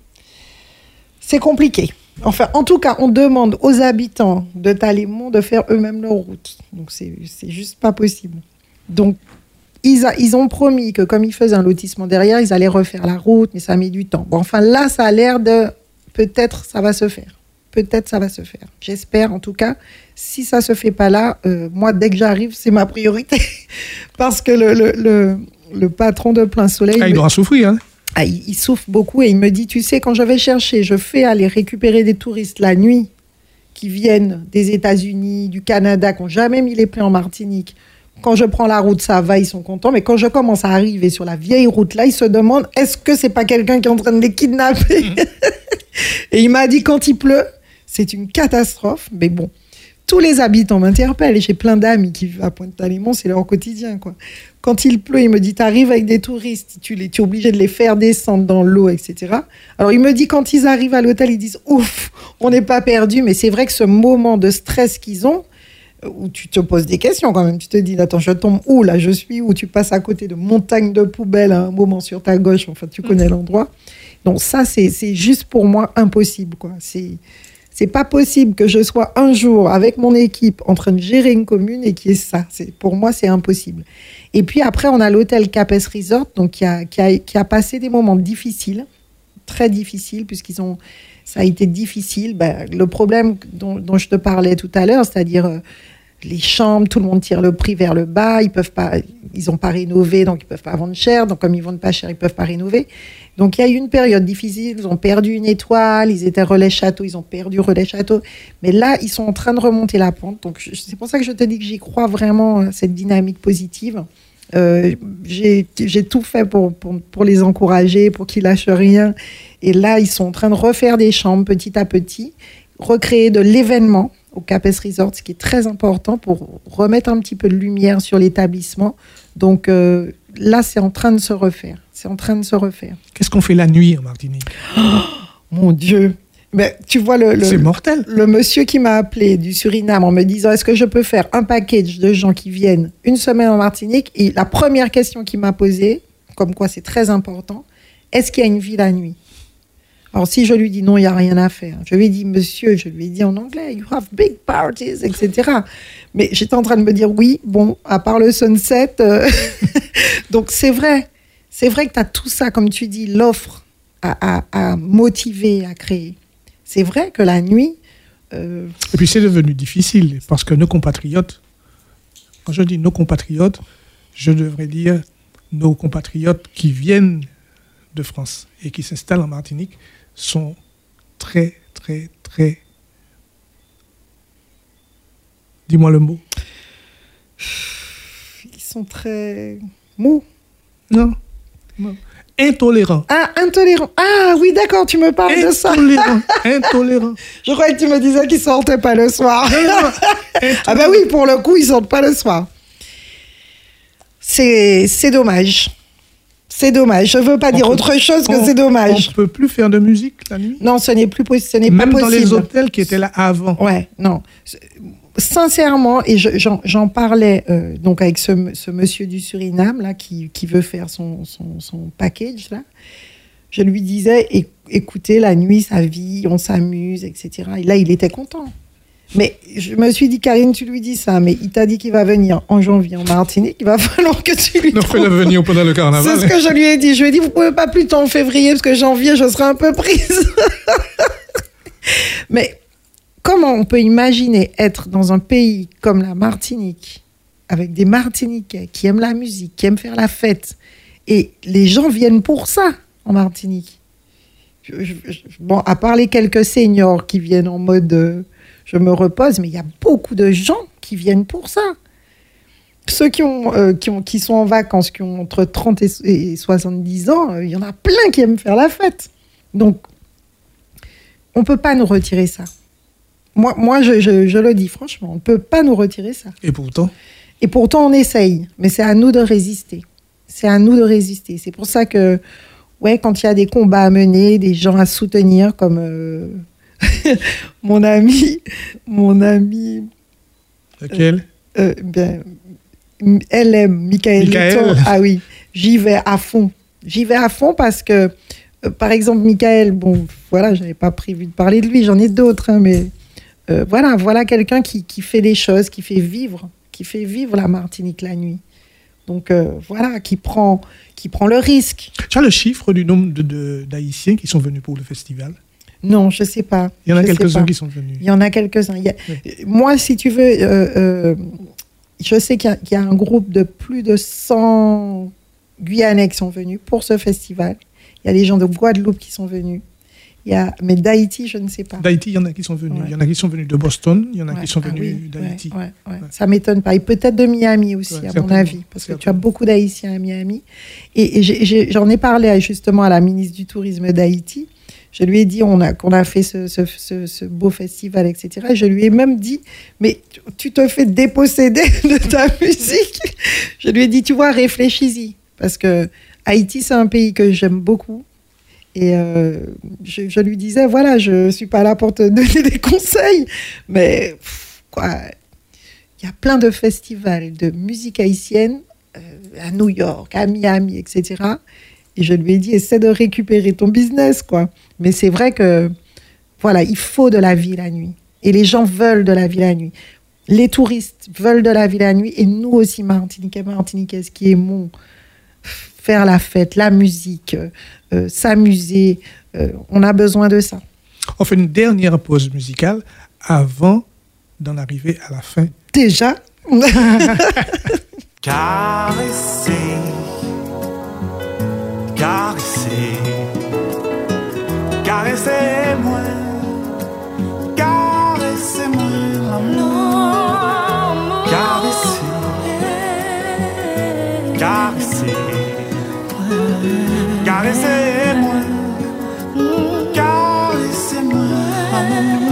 C'est compliqué. Enfin, en tout cas, on demande aux habitants de Talémont de faire eux-mêmes leur route. Donc, c'est, c'est juste pas possible. Donc, ils, a, ils ont promis que comme ils faisaient un lotissement derrière, ils allaient refaire la route, mais ça met du temps. Bon, enfin, là, ça a l'air de... Peut-être ça va se faire. Peut-être ça va se faire. J'espère, en tout cas. Si ça se fait pas là, euh, moi, dès que j'arrive, c'est ma priorité. Parce que le, le, le, le patron de Plein Soleil... Ah, il doit souffrir, hein. Ah, il, il souffre beaucoup et il me dit, tu sais, quand je vais chercher, je fais aller récupérer des touristes la nuit qui viennent des États-Unis, du Canada, qui n'ont jamais mis les pieds en Martinique. Quand je prends la route, ça va, ils sont contents. Mais quand je commence à arriver sur la vieille route, là, ils se demandent, est-ce que c'est pas quelqu'un qui est en train de les kidnapper ? Et il m'a dit, quand il pleut, c'est une catastrophe. Mais bon, tous les habitants m'interpellent. Et j'ai plein d'amis qui vivent à Pointe-Talémont, c'est leur quotidien, quoi. Quand il pleut, il me dit, t'arrives avec des touristes, tu, les, tu es obligé de les faire descendre dans l'eau, et cetera. Alors, il me dit, quand ils arrivent à l'hôtel, ils disent, ouf, on n'est pas perdus. Mais c'est vrai que ce moment de stress qu'ils ont, où tu te poses des questions quand même, tu te dis, attends, je tombe où, là, je suis où, tu passes à côté de montagnes de poubelles à un moment sur ta gauche, enfin, tu connais l'endroit. Donc ça, c'est, c'est juste pour moi impossible, quoi. C'est... C'est pas possible que je sois un jour avec mon équipe en train de gérer une commune et qu'il y ait ça. C'est, pour moi, c'est impossible. Et puis après, on a l'hôtel Capes Resort, donc qui a, qui a, qui a passé des moments difficiles, très difficiles, puisqu'ils ont, ça a été difficile. Ben, le problème dont, dont je te parlais tout à l'heure, c'est-à-dire euh, les chambres, tout le monde tire le prix vers le bas, ils peuvent pas, ils ont pas rénové, donc ils peuvent pas vendre cher. Donc comme ils vendent pas cher, ils peuvent pas rénover. Donc, il y a eu une période difficile. Ils ont perdu une étoile. Ils étaient relais château. Ils ont perdu relais château. Mais là, ils sont en train de remonter la pente. Donc, je, c'est pour ça que je te dis que j'y crois vraiment à cette dynamique positive. Euh, j'ai, j'ai tout fait pour, pour, pour les encourager, pour qu'ils lâchent rien. Et là, ils sont en train de refaire des chambres petit à petit, recréer de l'événement au Capes Resort, ce qui est très important pour remettre un petit peu de lumière sur l'établissement. Donc, euh, là, c'est en train de se refaire. C'est en train de se refaire. Qu'est-ce qu'on fait la nuit en Martinique ? Oh, mon Dieu. Mais tu vois, le, le, c'est mortel. Le monsieur qui m'a appelé du Suriname en me disant, est-ce que je peux faire un package de gens qui viennent une semaine en Martinique ? Et la première question qu'il m'a posée, comme quoi c'est très important, est-ce qu'il y a une vie la nuit ? Alors, si je lui dis non, il n'y a rien à faire. Je lui ai dit, monsieur, je lui ai dit en anglais, you have big parties, et cetera. Mais j'étais en train de me dire, oui, bon, à part le sunset. Euh... Donc, c'est vrai. C'est vrai que tu as tout ça, comme tu dis, l'offre à, à, à motiver, à créer. C'est vrai que la nuit... Euh... Et puis, c'est devenu difficile, parce que nos compatriotes, quand je dis nos compatriotes, je devrais dire nos compatriotes qui viennent de France et qui s'installent en Martinique, sont très, très, très... Dis-moi le mot. Ils sont très mous. Non. non. Intolérants. Ah, intolérants. Ah, oui, d'accord, tu me parles de ça. Intolérants. Intolérants. Je croyais que tu me disais qu'ils ne sortaient pas le soir. Ah ben oui, pour le coup, ils ne sortent pas le soir. C'est, c'est dommage. C'est dommage. Je ne veux pas on dire peut, autre chose que on, c'est dommage. On ne peut plus faire de musique la nuit ? Non, ce n'est plus ce n'est Même pas possible. Même dans les hôtels qui étaient là avant. Ouais, non. Sincèrement, et je, j'en, j'en parlais euh, donc avec ce, ce monsieur du Suriname là, qui, qui veut faire son, son, son package, là. Je lui disais, écoutez, la nuit, ça vit, on s'amuse, et cetera. Et là, il était content. Mais je me suis dit, Karine, tu lui dis ça, mais il t'a dit qu'il va venir en janvier en Martinique, il va falloir que tu lui Non, fais-le venir pendant le carnaval. C'est ce que je lui ai dit. Je lui ai dit, vous pouvez pas plus tôt en février, parce que janvier, je serai un peu prise. Mais comment on peut imaginer être dans un pays comme la Martinique, avec des Martiniquais qui aiment la musique, qui aiment faire la fête, et les gens viennent pour ça en Martinique. Je, je, je, bon, à part les quelques seniors qui viennent en mode euh, je me repose, mais il y a beaucoup de gens qui viennent pour ça. Ceux qui, ont, euh, qui, ont, qui sont en vacances, qui ont entre trente et soixante-dix ans, il euh, y en a plein qui aiment faire la fête. Donc, on ne peut pas nous retirer ça. Moi, moi je, je, je le dis franchement, on ne peut pas nous retirer ça. Et pourtant Et pourtant, on essaye. Mais c'est à nous de résister. C'est à nous de résister. C'est pour ça que, ouais, quand il y a des combats à mener, des gens à soutenir, comme euh, mon ami, mon ami... Lequel euh, euh, ben, L M, Michael Litton. Ah oui, j'y vais à fond. J'y vais à fond parce que, euh, par exemple, Michael, bon, voilà, je n'avais pas prévu de parler de lui, j'en ai d'autres, hein, mais euh, voilà, voilà quelqu'un qui, qui fait des choses, qui fait vivre, qui fait vivre la Martinique la nuit. Donc, euh, voilà, qui prend, qui prend le risque. Tu as le chiffre du nombre de, de, d'Haïtiens qui sont venus pour le festival? Non, je ne sais pas. Il y en a quelques-uns qui sont venus. Il y en a quelques-uns. Il y a... oui. Moi, si tu veux... Euh, euh, je sais qu'il y, a, qu'il y a un groupe de plus de cent Guyanais qui sont venus pour ce festival. Il y a des gens de Guadeloupe qui sont venus. Il y a... Mais d'Haïti, je ne sais pas. D'Haïti, il y en a qui sont venus. Ouais. Il y en a qui sont venus de Boston, il y en a ouais. qui sont venus ah, oui. d'Haïti. Ouais, ouais, ouais. Ouais. Ça ne m'étonne pas. Et peut-être de Miami aussi, ouais, à mon avis. Parce que tu as beaucoup d'Haïtiens à Miami. Et, et j'ai, j'ai, j'en ai parlé justement à la ministre du Tourisme d'Haïti. Je lui ai dit on a, qu'on a fait ce, ce, ce, ce beau festival, et cetera. Et je lui ai même dit, mais tu te fais déposséder de ta musique. Je lui ai dit, tu vois, réfléchis-y. Parce que Haïti, c'est un pays que j'aime beaucoup. Et euh, je, je lui disais, voilà, je ne suis pas là pour te donner des conseils. Mais pff, quoi, il y a plein de festivals de musique haïtienne euh, à New York, à Miami, et cetera. Et je lui ai dit, essaie de récupérer ton business, quoi. Mais c'est vrai que, voilà, il faut de la vie la nuit. Et les gens veulent de la vie la nuit. Les touristes veulent de la vie la nuit. Et nous aussi, Martiniquais, Martiniquaises, qui aimons faire la fête, la musique, euh, s'amuser, euh, on a besoin de ça. On fait une dernière pause musicale avant d'en arriver à la fin. Déjà Caresser, caresser, caressez-moi, caressez-moi l'amour, caresser, caresser, caressez-moi, caressez-moi l'amour.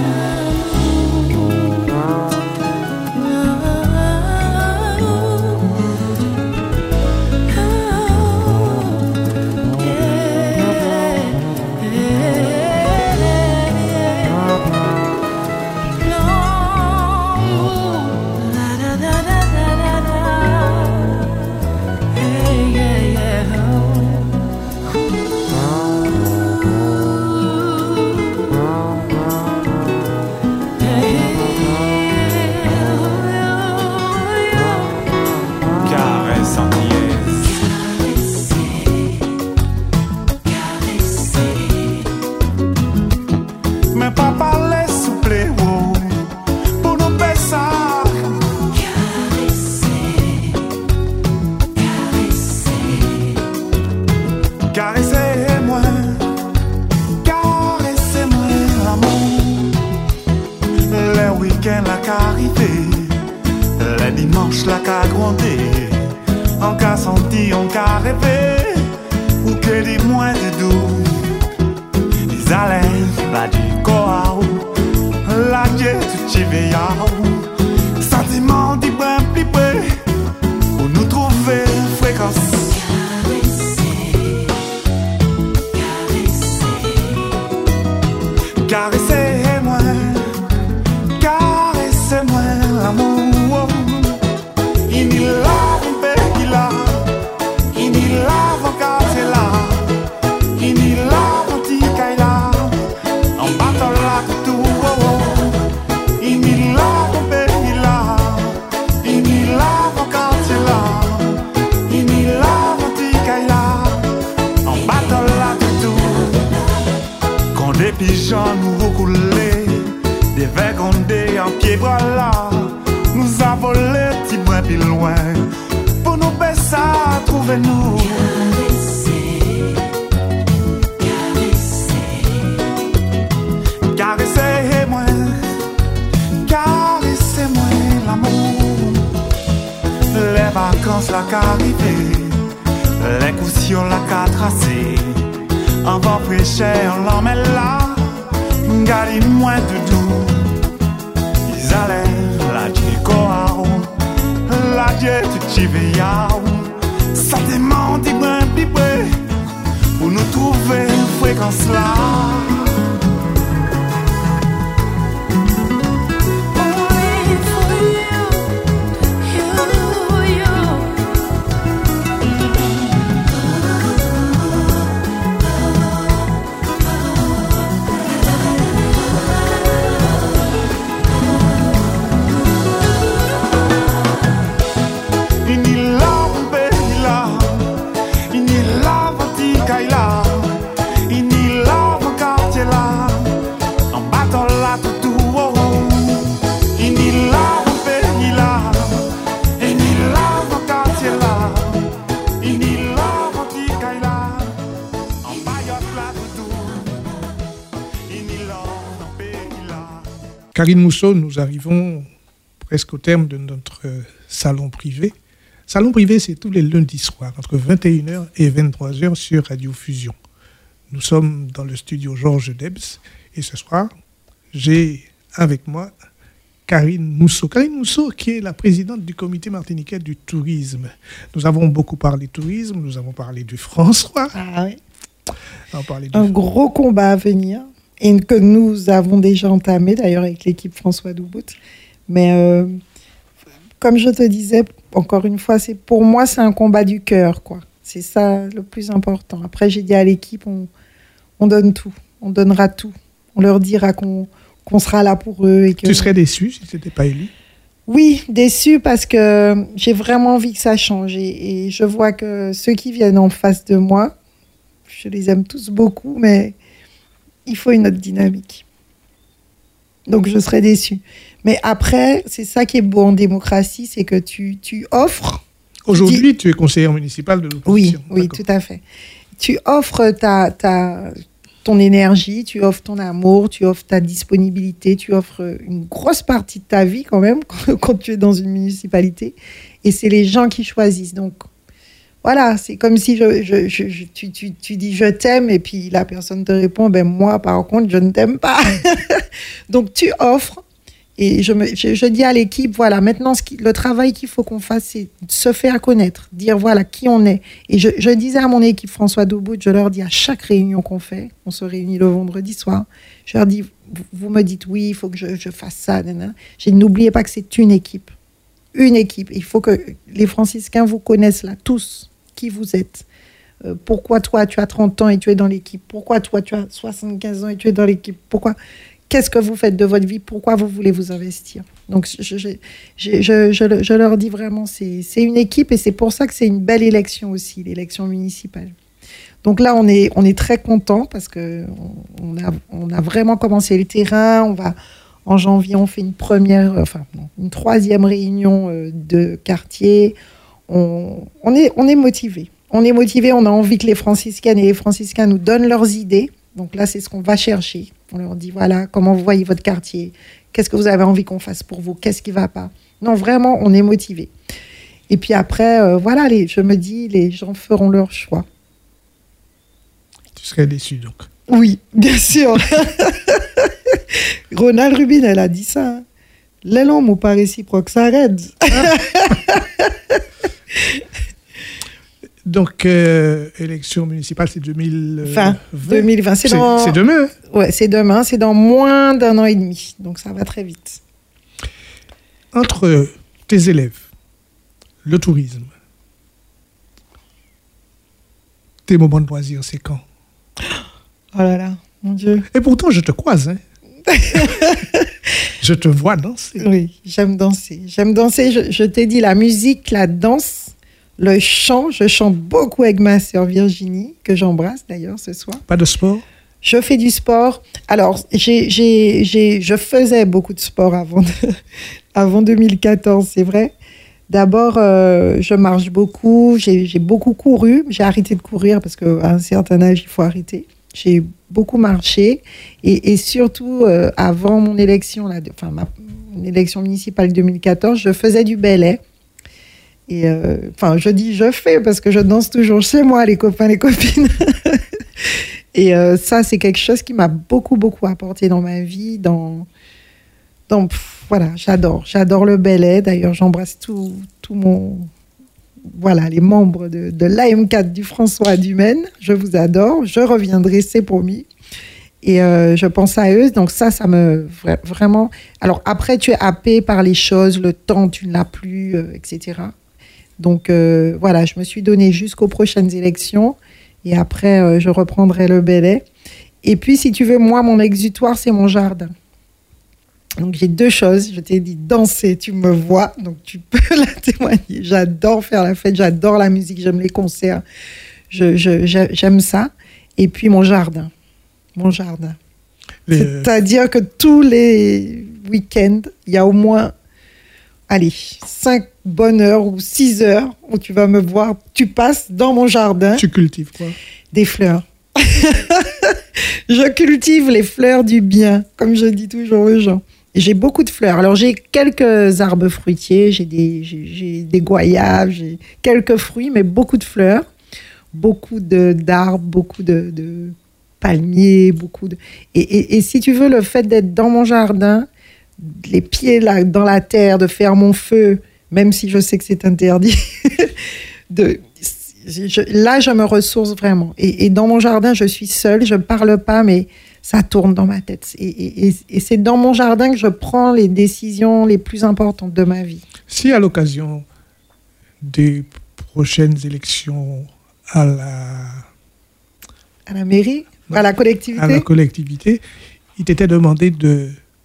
In Condé en pied bras là, nous a volé petit brin plus loin. Pour nous baisser à trouver nous. Caresser, caressez-moi, caressez-moi l'amour. Les vacances la qu'arrivée, les cautions la qu'a tracé. En vent fraîcheur l'emmène là, garde-moi de doux. Ils allaient la dire la dieu tu t'y veilles. Ça demande d'y brin piper pour nous trouver une fréquence là. Karine Mousseau, nous arrivons presque au terme de notre salon privé. Salon privé, c'est tous les lundis soirs, entre vingt et une heures et vingt-trois heures sur Radio Fusion. Nous sommes dans le studio Georges Debs et ce soir, j'ai avec moi Karine Mousseau. Karine Mousseau, qui est la présidente du comité martiniquais du tourisme. Nous avons beaucoup parlé tourisme, nous avons parlé du François. Ah oui. On a parlé du... Un gros combat à venir. Et que nous avons déjà entamé, d'ailleurs, avec l'équipe François Doubout. Mais euh, comme je te disais, encore une fois, c'est, pour moi, c'est un combat du cœur, quoi. C'est ça le plus important. Après, j'ai dit à l'équipe, on, on donne tout. On donnera tout. On leur dira qu'on, qu'on sera là pour eux. Et que... Tu serais déçu si tu n'étais pas élu ? Oui, déçu parce que j'ai vraiment envie que ça change. Et, et je vois que ceux qui viennent en face de moi, je les aime tous beaucoup, mais... il faut une autre dynamique. Donc, je serais déçue. Mais après, c'est ça qui est beau en démocratie, c'est que tu, tu offres... Aujourd'hui, tu, tu es conseillère municipale de l'opposition. Oui, oui, tout à fait. Tu offres ta, ta, ton énergie, tu offres ton amour, tu offres ta disponibilité, tu offres une grosse partie de ta vie quand même, quand, quand tu es dans une municipalité. Et c'est les gens qui choisissent. Donc, voilà, c'est comme si je, je, je, je, tu, tu, tu dis « je t'aime » et puis la personne te répond « ben moi, par contre, je ne t'aime pas ». Donc, tu offres et je, me, je, je dis à l'équipe, voilà, maintenant, ce qui, le travail qu'il faut qu'on fasse, c'est se faire connaître, dire voilà qui on est. Et je, je disais à mon équipe François Doubout, je leur dis à chaque réunion qu'on fait, on se réunit le vendredi soir, je leur dis, vous, vous me dites oui, il faut que je, je fasse ça. Nanana. J'ai dit, n'oubliez pas que c'est une équipe. Une équipe. Il faut que les franciscains vous connaissent là, tous. Qui vous êtes, euh, pourquoi toi tu as trente ans et tu es dans l'équipe, pourquoi toi tu as soixante-quinze ans et tu es dans l'équipe, pourquoi, qu'est-ce que vous faites de votre vie, pourquoi vous voulez vous investir. Donc je, je, je, je, je, je leur dis vraiment, c'est, c'est une équipe et c'est pour ça que c'est une belle élection aussi, l'élection municipale. Donc là on est, on est très contents parce qu'on on a, on a vraiment commencé le terrain, on va, en janvier on fait une première, enfin non, une troisième réunion euh, de quartier. On, on est, on est motivés. On est motivés, on a envie que les franciscaines et les franciscains nous donnent leurs idées. Donc là, c'est ce qu'on va chercher. On leur dit, voilà, comment vous voyez votre quartier ? Qu'est-ce que vous avez envie qu'on fasse pour vous ? Qu'est-ce qui ne va pas ? Non, vraiment, on est motivés. Et puis après, euh, voilà, les, je me dis, les gens feront leur choix. Tu serais déçu, donc ? Oui, bien sûr. Ronald Rubin, elle a dit ça. Hein. L'élan m'a pas réciproque, ça arrête. Donc, euh, élection municipale, c'est deux mille vingt. deux mille vingt, c'est, c'est, dans... c'est demain. Ouais, c'est demain, c'est dans moins d'un an et demi. Donc, ça va très vite. Entre tes élèves, le tourisme, tes moments de loisirs, c'est quand ? Oh là là, mon Dieu. Et pourtant, je te croise, hein. Je te vois danser. Oui, j'aime danser. J'aime danser, je, je t'ai dit, la musique, la danse, le chant. Je chante beaucoup avec ma sœur Virginie, que j'embrasse d'ailleurs ce soir. Pas de sport ? Je fais du sport. Alors, j'ai, j'ai, j'ai, je faisais beaucoup de sport avant, de, avant deux mille quatorze, c'est vrai. D'abord, euh, je marche beaucoup. J'ai, j'ai beaucoup couru. J'ai arrêté de courir parce qu'à un certain âge, il faut arrêter. J'ai beaucoup marché. Et, et surtout, euh, avant mon élection, là, de, enfin, ma mon élection municipale deux mille quatorze, je faisais du ballet. Et euh, enfin, je dis je fais parce que je danse toujours chez moi, les copains, les copines. Et euh, ça, c'est quelque chose qui m'a beaucoup, beaucoup apporté dans ma vie. Dans, dans, pff, voilà, j'adore. J'adore le ballet. D'ailleurs, j'embrasse tout, tout mon... Voilà, les membres de, de l'A M quatre du François Dumaine. Je vous adore. Je reviendrai, c'est promis. Et euh, je pense à eux. Donc ça, ça me... Vraiment... Alors après, tu es happé par les choses. Le temps, tu ne l'as plus, euh, et cetera. Donc euh, voilà, je me suis donnée jusqu'aux prochaines élections. Et après, euh, je reprendrai le ballet. Et puis, si tu veux, moi, mon exutoire, c'est mon jardin. Donc, j'ai deux choses. Je t'ai dit danser, tu me vois. Donc, tu peux la témoigner. J'adore faire la fête, j'adore la musique, j'aime les concerts. Je, je, j'aime ça. Et puis, mon jardin. Mon jardin. Les... C'est-à-dire que tous les week-ends, il y a au moins... Allez, cinq bonnes heures ou six heures où tu vas me voir. Tu passes dans mon jardin. Tu cultives quoi? Des fleurs. Je cultive les fleurs du bien, comme je dis toujours aux gens. Et j'ai beaucoup de fleurs. Alors, j'ai quelques arbres fruitiers, j'ai des, j'ai, j'ai des goyaves, j'ai quelques fruits, mais beaucoup de fleurs. Beaucoup de, d'arbres, beaucoup de, de palmiers, beaucoup de... Et, et, et si tu veux, le fait d'être dans mon jardin... les pieds là, dans la terre, de faire mon feu, même si je sais que c'est interdit. de, je, là, je me ressource vraiment. Et, et dans mon jardin, je suis seule, je ne parle pas, mais ça tourne dans ma tête. Et, et, et c'est dans mon jardin que je prends les décisions les plus importantes de ma vie. Si à l'occasion des prochaines élections à la... À la mairie, non, à la collectivité, à la collectivité, il t'était demandé de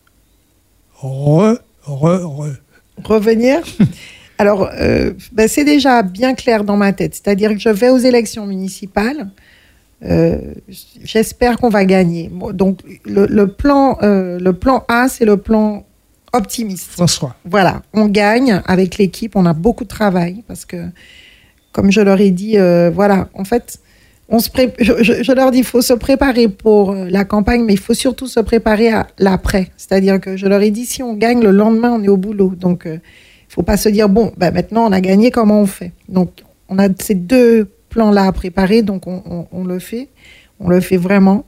Re, re, re. revenir. Alors, euh, ben c'est déjà bien clair dans ma tête. C'est-à-dire que je vais aux élections municipales. Euh, j'espère qu'on va gagner. Donc, le, le, plan, euh, le plan A, c'est le plan optimiste. François. Voilà, on gagne avec l'équipe. On a beaucoup de travail parce que, comme je leur ai dit, euh, voilà, en fait... On se pré... je, je, je leur dis qu'il faut se préparer pour la campagne, mais il faut surtout se préparer à l'après. C'est-à-dire que je leur ai dit, si on gagne, le lendemain, on est au boulot. Donc, il euh, ne faut pas se dire, bon, ben, maintenant, on a gagné, comment on fait? Donc, on a ces deux plans-là à préparer, donc on, on, on le fait. On le fait vraiment.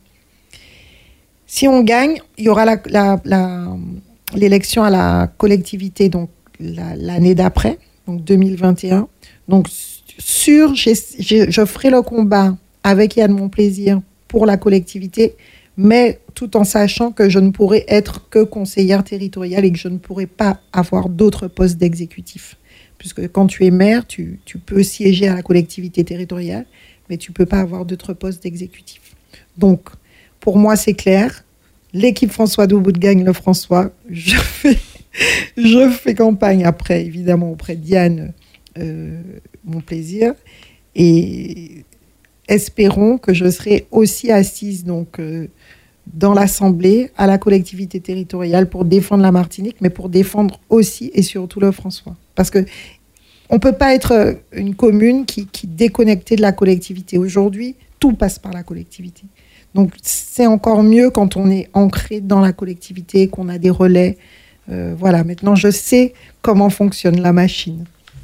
Si on gagne, il y aura la, la, la, l'élection à la collectivité, donc la, l'année d'après, donc deux mille vingt et un. Donc, sûr, j'ai, j'ai, je ferai le combat avec Yann Monplaisir pour la collectivité, mais tout en sachant que je ne pourrai être que conseillère territoriale et que je ne pourrai pas avoir d'autres postes d'exécutif. Puisque quand tu es maire, tu, tu peux siéger à la collectivité territoriale, mais tu ne peux pas avoir d'autres postes d'exécutif. Donc, pour moi, c'est clair. L'équipe François Doubout gagne le François. Je fais, je fais campagne après, évidemment, auprès de Yann euh, Monplaisir. Et... espérons que je serai aussi assise donc, euh, dans l'Assemblée, à la collectivité territoriale pour défendre la Martinique, mais pour défendre aussi et surtout le François. Parce qu'on ne peut pas être une commune qui, qui est déconnectée de la collectivité. Aujourd'hui, tout passe par la collectivité. Donc, c'est encore mieux quand on est ancré dans la collectivité, qu'on a des relais. Euh, voilà, maintenant, je sais comment fonctionne la machine.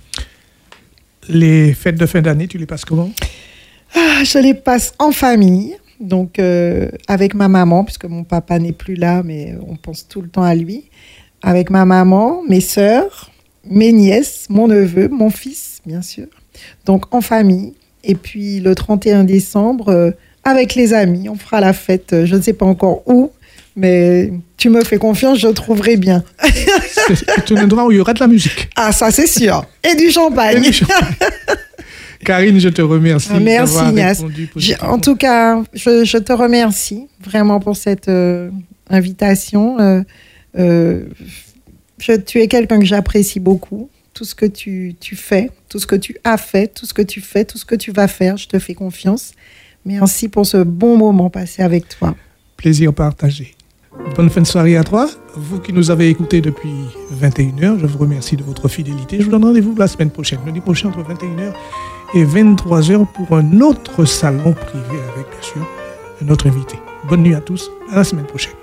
Les fêtes de fin d'année, tu les passes comment ? Ah, je les passe en famille, donc euh, avec ma maman, puisque mon papa n'est plus là, mais on pense tout le temps à lui. Avec ma maman, mes sœurs, mes nièces, mon neveu, mon fils, bien sûr. Donc en famille. Et puis le trente et un décembre, euh, avec les amis, on fera la fête, euh, je ne sais pas encore où, mais tu me fais confiance, je trouverai bien. C'est un endroit où il y aura de la musique. Ah, ça c'est sûr. Et du champagne. Et du champagne. Karine, je te remercie. Merci Ignace. En tout cas, je, je te remercie vraiment pour cette euh, invitation. Euh, euh, je, tu es quelqu'un que j'apprécie beaucoup. Tout ce que tu, tu fais, tout ce que tu as fait, tout ce que tu fais, tout ce que tu vas faire, je te fais confiance. Merci pour ce bon moment passé avec toi. Plaisir partagé. Bonne fin de soirée à toi. Vous qui nous avez écoutés depuis vingt et une heures, je vous remercie de votre fidélité. Je vous donne rendez-vous la semaine prochaine, lundi prochain entre vingt et une heures et vingt-trois heures pour un autre salon privé avec, bien sûr, un autre invité. Bonne nuit à tous. À la semaine prochaine.